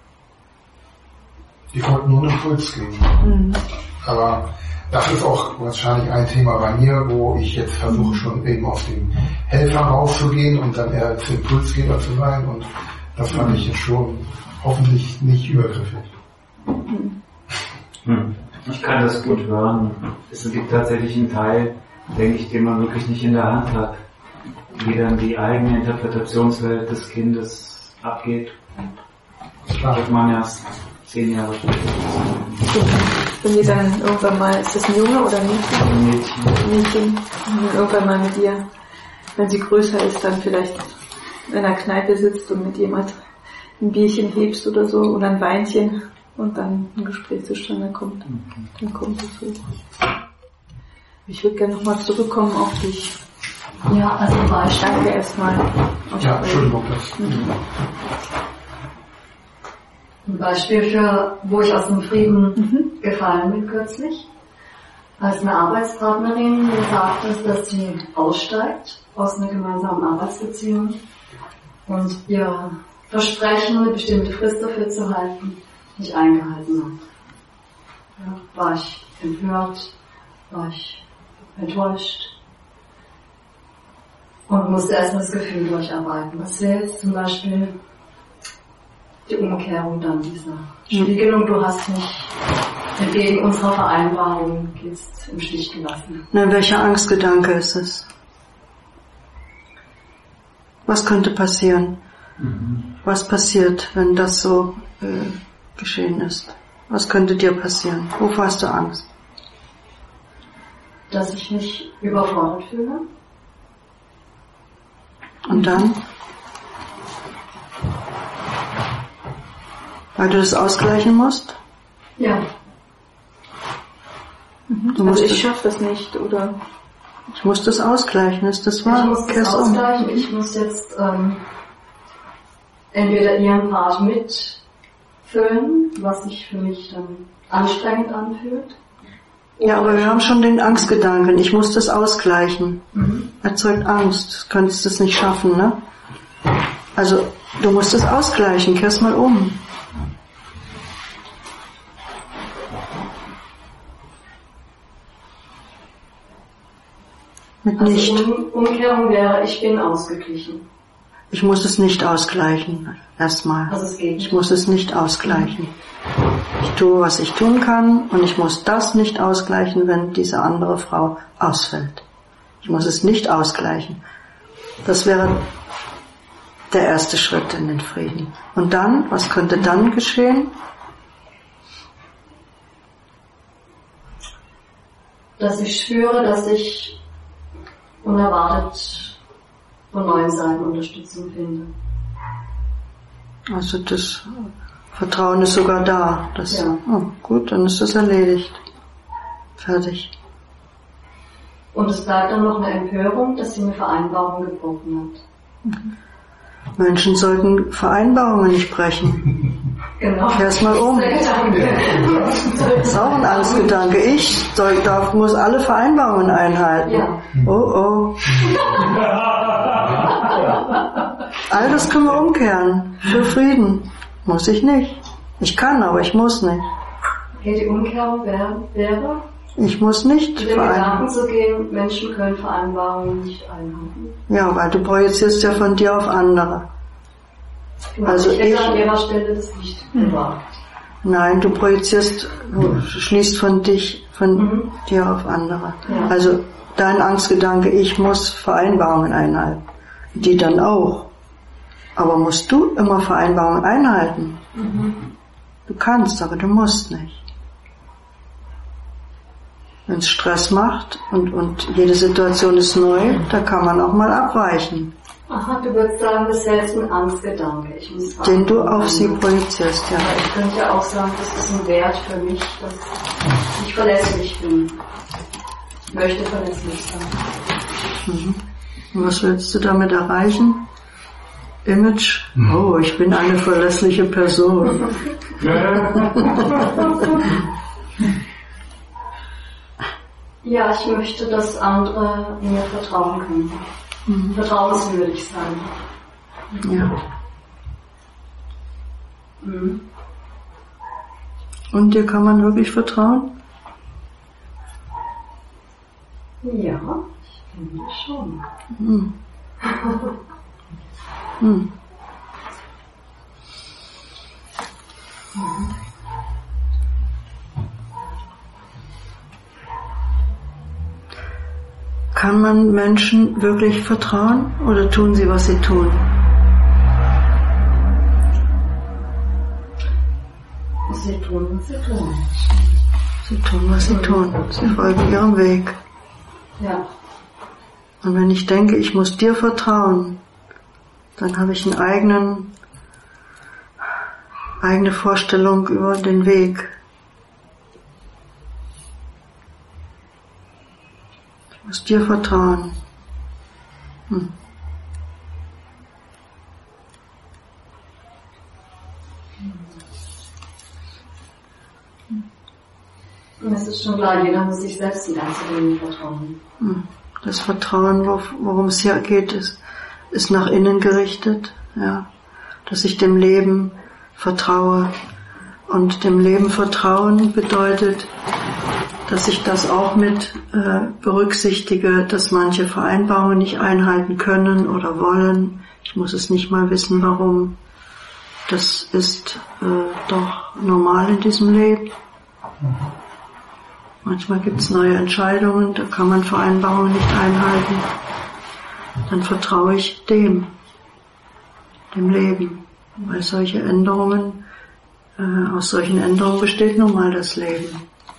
Die wollten nur einen Impuls geben. Mhm. Aber das ist auch wahrscheinlich ein Thema bei mir, wo ich jetzt versuche schon eben aus dem Helfer rauszugehen und dann eher als Impulsgeber zu sein. Und das fand ich jetzt schon hoffentlich nicht übergriffig. Hm. Ich kann das gut hören. Es gibt tatsächlich einen Teil, denke ich, den man wirklich nicht in der Hand hat, wie dann die eigene Interpretationswelt des Kindes abgeht. Klar. Das wird man erst zehn Jahre später. Wenn wir dann irgendwann mal, ist das ein Junge oder ein Mädchen? Ein Mädchen. Mädchen. Wenn wir irgendwann mal mit ihr, wenn sie größer ist, dann vielleicht in einer Kneipe sitzt und mit jemand ein Bierchen hebst oder so oder ein Weinchen und dann ein Gespräch zustande kommt. Dann kommt es so. Ich würde gerne nochmal zurückkommen auf dich. Ja, also Beispiel. Danke erstmal. Ja, Entschuldigung. Das, Mhm. Ein Beispiel für, wo ich aus dem Frieden mhm. gefallen bin kürzlich. Als eine Arbeitspartnerin gesagt hat, dass sie aussteigt aus einer gemeinsamen Arbeitsbeziehung und ihr Versprechen, eine bestimmte Frist dafür zu halten, nicht eingehalten hat. Ja, war ich empört, war ich enttäuscht und musste erstmal das Gefühl durcharbeiten. Was wäre jetzt zum Beispiel die Umkehrung dann dieser Spiegelung, du hast mich entgegen unserer Vereinbarung jetzt im Stich gelassen. Na, welcher Angstgedanke ist es? Was könnte passieren? Mhm. Was passiert, wenn das so äh, geschehen ist? Was könnte dir passieren? Wovor hast du Angst? Dass ich mich überfordert fühle. Und dann? Weil du das ausgleichen musst? Ja. Mhm. Du also musst ich schaffe das nicht, oder? Ich muss das ausgleichen, ist das wahr? Ich muss das Kehr's um. ausgleichen. Ich muss jetzt ähm, entweder ihren Part mitfüllen, was sich für mich dann anstrengend anfühlt. Ja, aber wir haben schon den Angstgedanken. Ich muss das ausgleichen. Mhm. Erzeugt Angst. Du könntest es nicht schaffen, ne? Also, du musst es ausgleichen. Kehr's mal um. Mit Also nicht. um, Umkehrung wäre, ich bin ausgeglichen. Ich muss es nicht ausgleichen. Erstmal. Also es geht. Ich muss es nicht ausgleichen. Ich tue, was ich tun kann, und ich muss das nicht ausgleichen, wenn diese andere Frau ausfällt. Ich muss es nicht ausgleichen. Das wäre der erste Schritt in den Frieden. Und dann, was könnte dann geschehen? Dass ich spüre, dass ich unerwartet von neuen Seiten Unterstützung finde. Also das Vertrauen ist sogar da. Das, Ja. Oh, gut, dann ist das erledigt. Fertig. Und es bleibt dann noch eine Empörung, dass sie eine Vereinbarung gebrochen hat. Menschen sollten Vereinbarungen nicht brechen. Genau. Kehr's mal um. Der Gedanke. Das ist auch ein Angstgedanke. Ich soll, darf, muss alle Vereinbarungen einhalten. Ja. Oh, oh. All das können wir umkehren. Für Frieden. Muss ich nicht. Ich kann, aber ich muss nicht. Okay, die Umkehrung wäre, wäre ich muss nicht in den Gedanken zu gehen, Menschen können Vereinbarungen nicht einhalten. Ja, weil du projizierst ja von dir auf andere. Also ich hätte an ihrer Stelle das nicht gewagt. Nein, du projizierst, du schließt von dich, von mhm. dir auf andere. Ja. Also dein Angstgedanke, ich muss Vereinbarungen einhalten. Die dann auch. Aber musst du immer Vereinbarungen einhalten? Mhm. Du kannst, aber du musst nicht. Wenn es Stress macht und, und jede Situation ist neu, da kann man auch mal abweichen. Aha, du würdest sagen, das ist selbst ein Angstgedanke. Ich muss den du auf sie projizierst, ja. Aber ich könnte ja auch sagen, das ist ein Wert für mich, dass ich verlässlich bin. Ich möchte verlässlich sein. Mhm. Und was willst du damit erreichen? Image? Mhm. Oh, ich bin eine verlässliche Person. Ja, ich möchte, dass andere mir vertrauen können. Mhm. Vertrauenswürdig sein. Ja. Mhm. Und dir kann man wirklich vertrauen? Ja, ich finde schon. Mhm. mhm. Kann man Menschen wirklich vertrauen oder tun sie, was sie tun? Sie tun, was sie tun. Sie tun, was sie tun. Sie folgen ihrem Weg. Ja. Und wenn ich denke, ich muss dir vertrauen, dann habe ich eine eigenen, eigene Vorstellung über den Weg. Ich muss dir vertrauen. Hm. Das ist schon klar, jeder muss sich selbst in ganzer Linie vertrauen. Hm. Das Vertrauen, worum es hier geht, ist, ist nach innen gerichtet, ja, dass ich dem Leben vertraue. Und dem Leben vertrauen bedeutet, dass ich das auch mit äh, berücksichtige, dass manche Vereinbarungen nicht einhalten können oder wollen. Ich muss es nicht mal wissen, warum. Das ist äh, doch normal in diesem Leben. Manchmal gibt es neue Entscheidungen, da kann man Vereinbarungen nicht einhalten. Dann vertraue ich dem, dem Leben. Weil solche Änderungen, äh, aus solchen Änderungen besteht nun mal das Leben.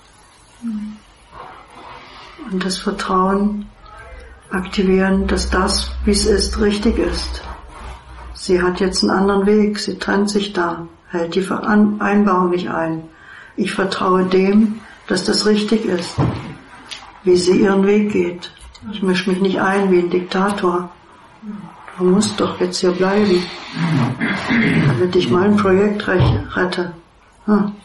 Und das Vertrauen aktivieren, dass das, wie es ist, richtig ist. Sie hat jetzt einen anderen Weg, sie trennt sich da, hält die Vereinbarung nicht ein. Ich vertraue dem, dass das richtig ist, wie sie ihren Weg geht. Ich mische mich nicht ein wie ein Diktator. Du musst doch jetzt hier bleiben, damit ich mein Projekt rette. Hm.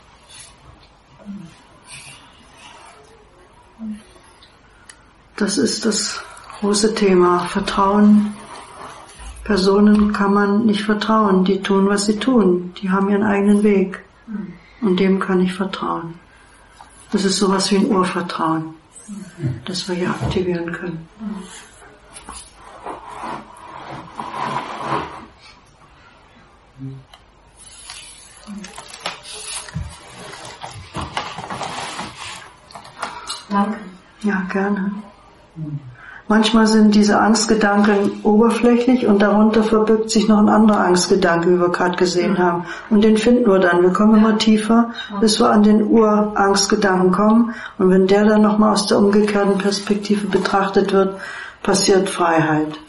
Das ist das große Thema. Vertrauen. Personen kann man nicht vertrauen. Die tun, was sie tun. Die haben ihren eigenen Weg. Und dem kann ich vertrauen. Das ist sowas wie ein Urvertrauen, das wir hier aktivieren können. Danke. Ja, gerne. Manchmal sind diese Angstgedanken oberflächlich und darunter verbirgt sich noch ein anderer Angstgedanke, wie wir gerade gesehen haben. Und den finden wir dann. Wir kommen immer tiefer, bis wir an den Urangstgedanken kommen. Und wenn der dann nochmal aus der umgekehrten Perspektive betrachtet wird, passiert Freiheit.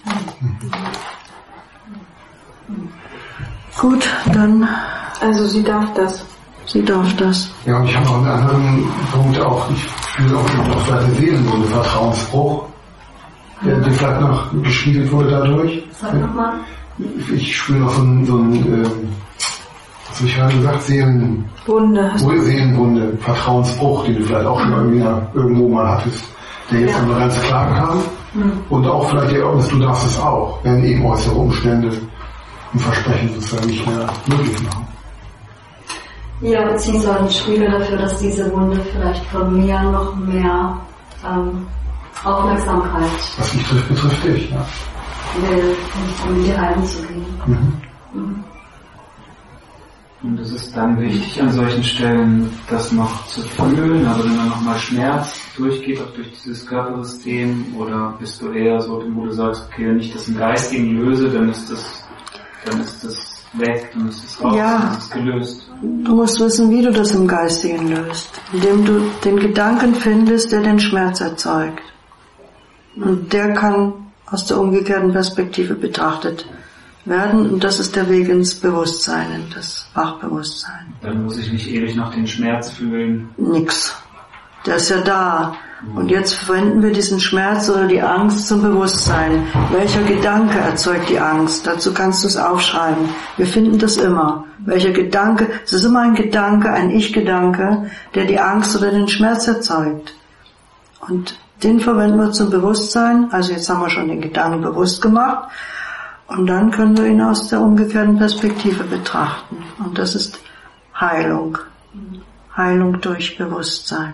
Gut, dann... Also sie darf das. Sie darf das. Ja, und ich habe noch einen anderen Punkt auch. Ich fühle auch noch vielleicht eine Seelenwunde, Vertrauensbruch, der, der vielleicht noch gespiegelt wurde dadurch. Sag nochmal. Ich spüre noch so ein, so ein äh, was habe ich gerade gesagt, Seelenwunde, Seelenwunde, Vertrauensbruch, den du vielleicht auch schon irgendwie irgendwo mal hattest, der jetzt ja. immer ganz klar kam. Mhm. Und auch vielleicht die Erlaubnis, du darfst es auch, wenn eben äußere Umstände ein Versprechen sozusagen nicht mehr möglich machen. Ja, beziehungsweise ein Spiegel dafür, dass diese Wunde vielleicht von mir noch mehr ähm, Aufmerksamkeit was mich trifft, betrifft dich, ja. will, um in die Heilen zu gehen. Mhm. Mhm. Und es ist dann wichtig, an solchen Stellen das noch zu fühlen, also wenn man nochmal Schmerz durchgeht, auch durch dieses Körpersystem, oder bist du eher so, wo du sagst, okay, wenn ich das im Geistigen löse, dann ist das, dann ist das weg, dann ist es raus, Ja. dann ist es gelöst. Du musst wissen, wie du das im Geistigen löst, indem du den Gedanken findest, der den Schmerz erzeugt. Und der kann aus der umgekehrten Perspektive betrachtet werden, und das ist der Weg ins Bewusstsein, in das Wachbewusstsein. Dann muss ich nicht ewig noch den Schmerz fühlen. Nix. Der ist ja da. Und jetzt verwenden wir diesen Schmerz oder die Angst zum Bewusstsein. Welcher Gedanke erzeugt die Angst? Dazu kannst du es aufschreiben. Wir finden das immer. Welcher Gedanke? Es ist immer ein Gedanke, ein Ich-Gedanke, der die Angst oder den Schmerz erzeugt. Und den verwenden wir zum Bewusstsein. Also jetzt haben wir schon den Gedanken bewusst gemacht. Und dann können wir ihn aus der umgekehrten Perspektive betrachten. Und das ist Heilung. Heilung durch Bewusstsein.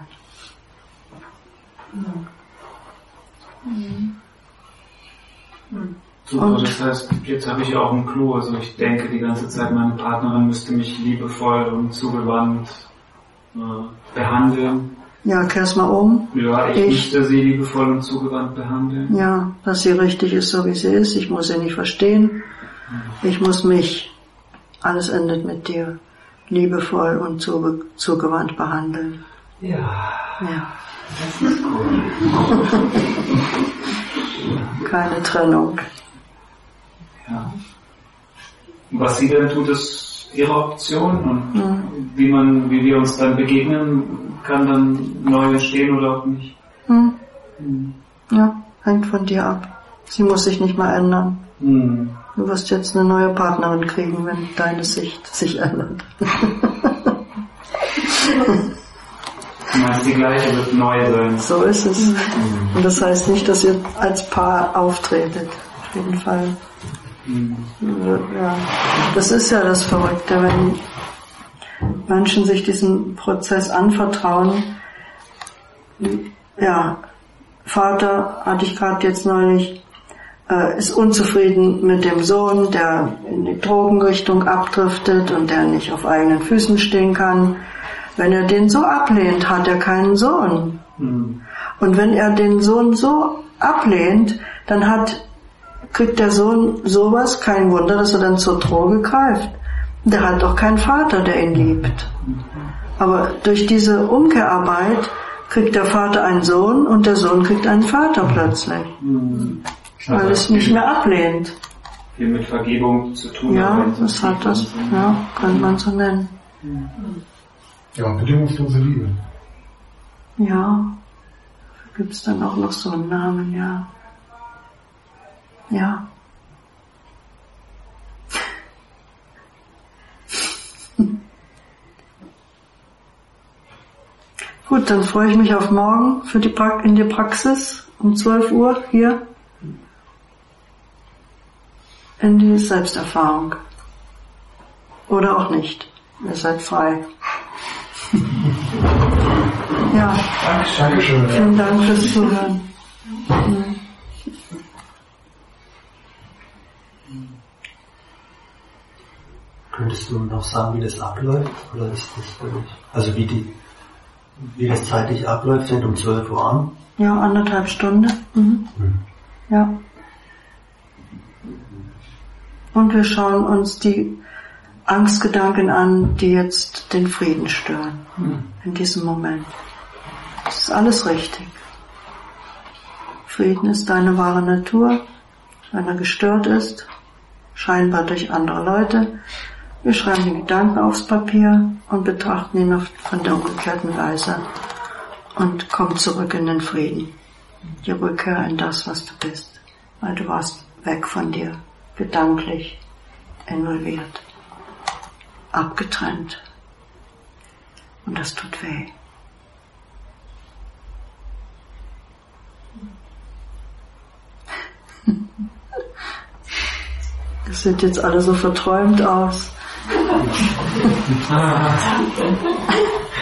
Super, Und- das heißt, jetzt habe ich auch einen Clou, also ich denke die ganze Zeit, meine Partnerin müsste mich liebevoll und zugewandt äh, behandeln. Ja, kehr's mal um. Ja, ich, Ich- müsste sie liebevoll und zugewandt behandeln. Ja, dass sie richtig ist, so wie sie ist. Ich muss sie nicht verstehen. Ich muss mich, alles endet mit dir, liebevoll und zuge- zugewandt behandeln. Ja, Ja, das ist gut. keine Trennung. Ja. Und was sie dann tut, ist ihre Option, und Mhm. wie man, wie wir uns dann begegnen, kann dann neu entstehen oder auch nicht. Hm? Hm. Ja, hängt von dir ab. Sie muss sich nicht mal ändern. Hm. Du wirst jetzt eine neue Partnerin kriegen, wenn deine Sicht sich ändert. Du meinst, die gleiche wird neu sein. So ist es. Und das heißt nicht, dass ihr als Paar auftretet. Auf jeden Fall. Hm. Ja, das ist ja das Verrückte, wenn Menschen sich diesem Prozess anvertrauen. Ja, Vater, hatte ich gerade jetzt neulich, äh, ist unzufrieden mit dem Sohn, der in die Drogenrichtung abdriftet und der nicht auf eigenen Füßen stehen kann. Wenn er den so ablehnt, hat er keinen Sohn. Hm. Und wenn er den Sohn so ablehnt, dann hat, kriegt der Sohn sowas, kein Wunder, dass er dann zur Droge greift. Der hat doch keinen Vater, der ihn liebt. Aber durch diese Umkehrarbeit kriegt der Vater einen Sohn und der Sohn kriegt einen Vater plötzlich, Hm. weil es nicht mehr ablehnt. Viel mit Vergebung zu tun. Ja, aber das hat das, ja, kann man so nennen. Ja, und bedingungslose Liebe. Ja, gibt's dann auch noch so einen Namen, ja. Ja. Gut, dann freue ich mich auf morgen für die pra- in die Praxis um zwölf Uhr hier in die Selbsterfahrung. Oder auch nicht. Ihr seid frei. Ja, Dankeschön. vielen Dank fürs Zuhören. Mhm. Könntest du noch sagen, wie das abläuft? Oder ist das für dich? Also wie die, wie das zeitlich abläuft, fängt um zwölf Uhr an? Ja, anderthalb Stunden. Mhm. Mhm. Ja. Und wir schauen uns die Angstgedanken an, die jetzt den Frieden stören. In diesem Moment. Das ist alles richtig. Frieden ist deine wahre Natur. Wenn er gestört ist, scheinbar durch andere Leute, wir schreiben die Gedanken aufs Papier und betrachten ihn auf, von der umgekehrten Weise und kommen zurück in den Frieden. Die Rückkehr in das, was du bist. Weil du warst weg von dir, gedanklich involviert, abgetrennt. Und das tut weh. Das sieht jetzt alle so verträumt aus.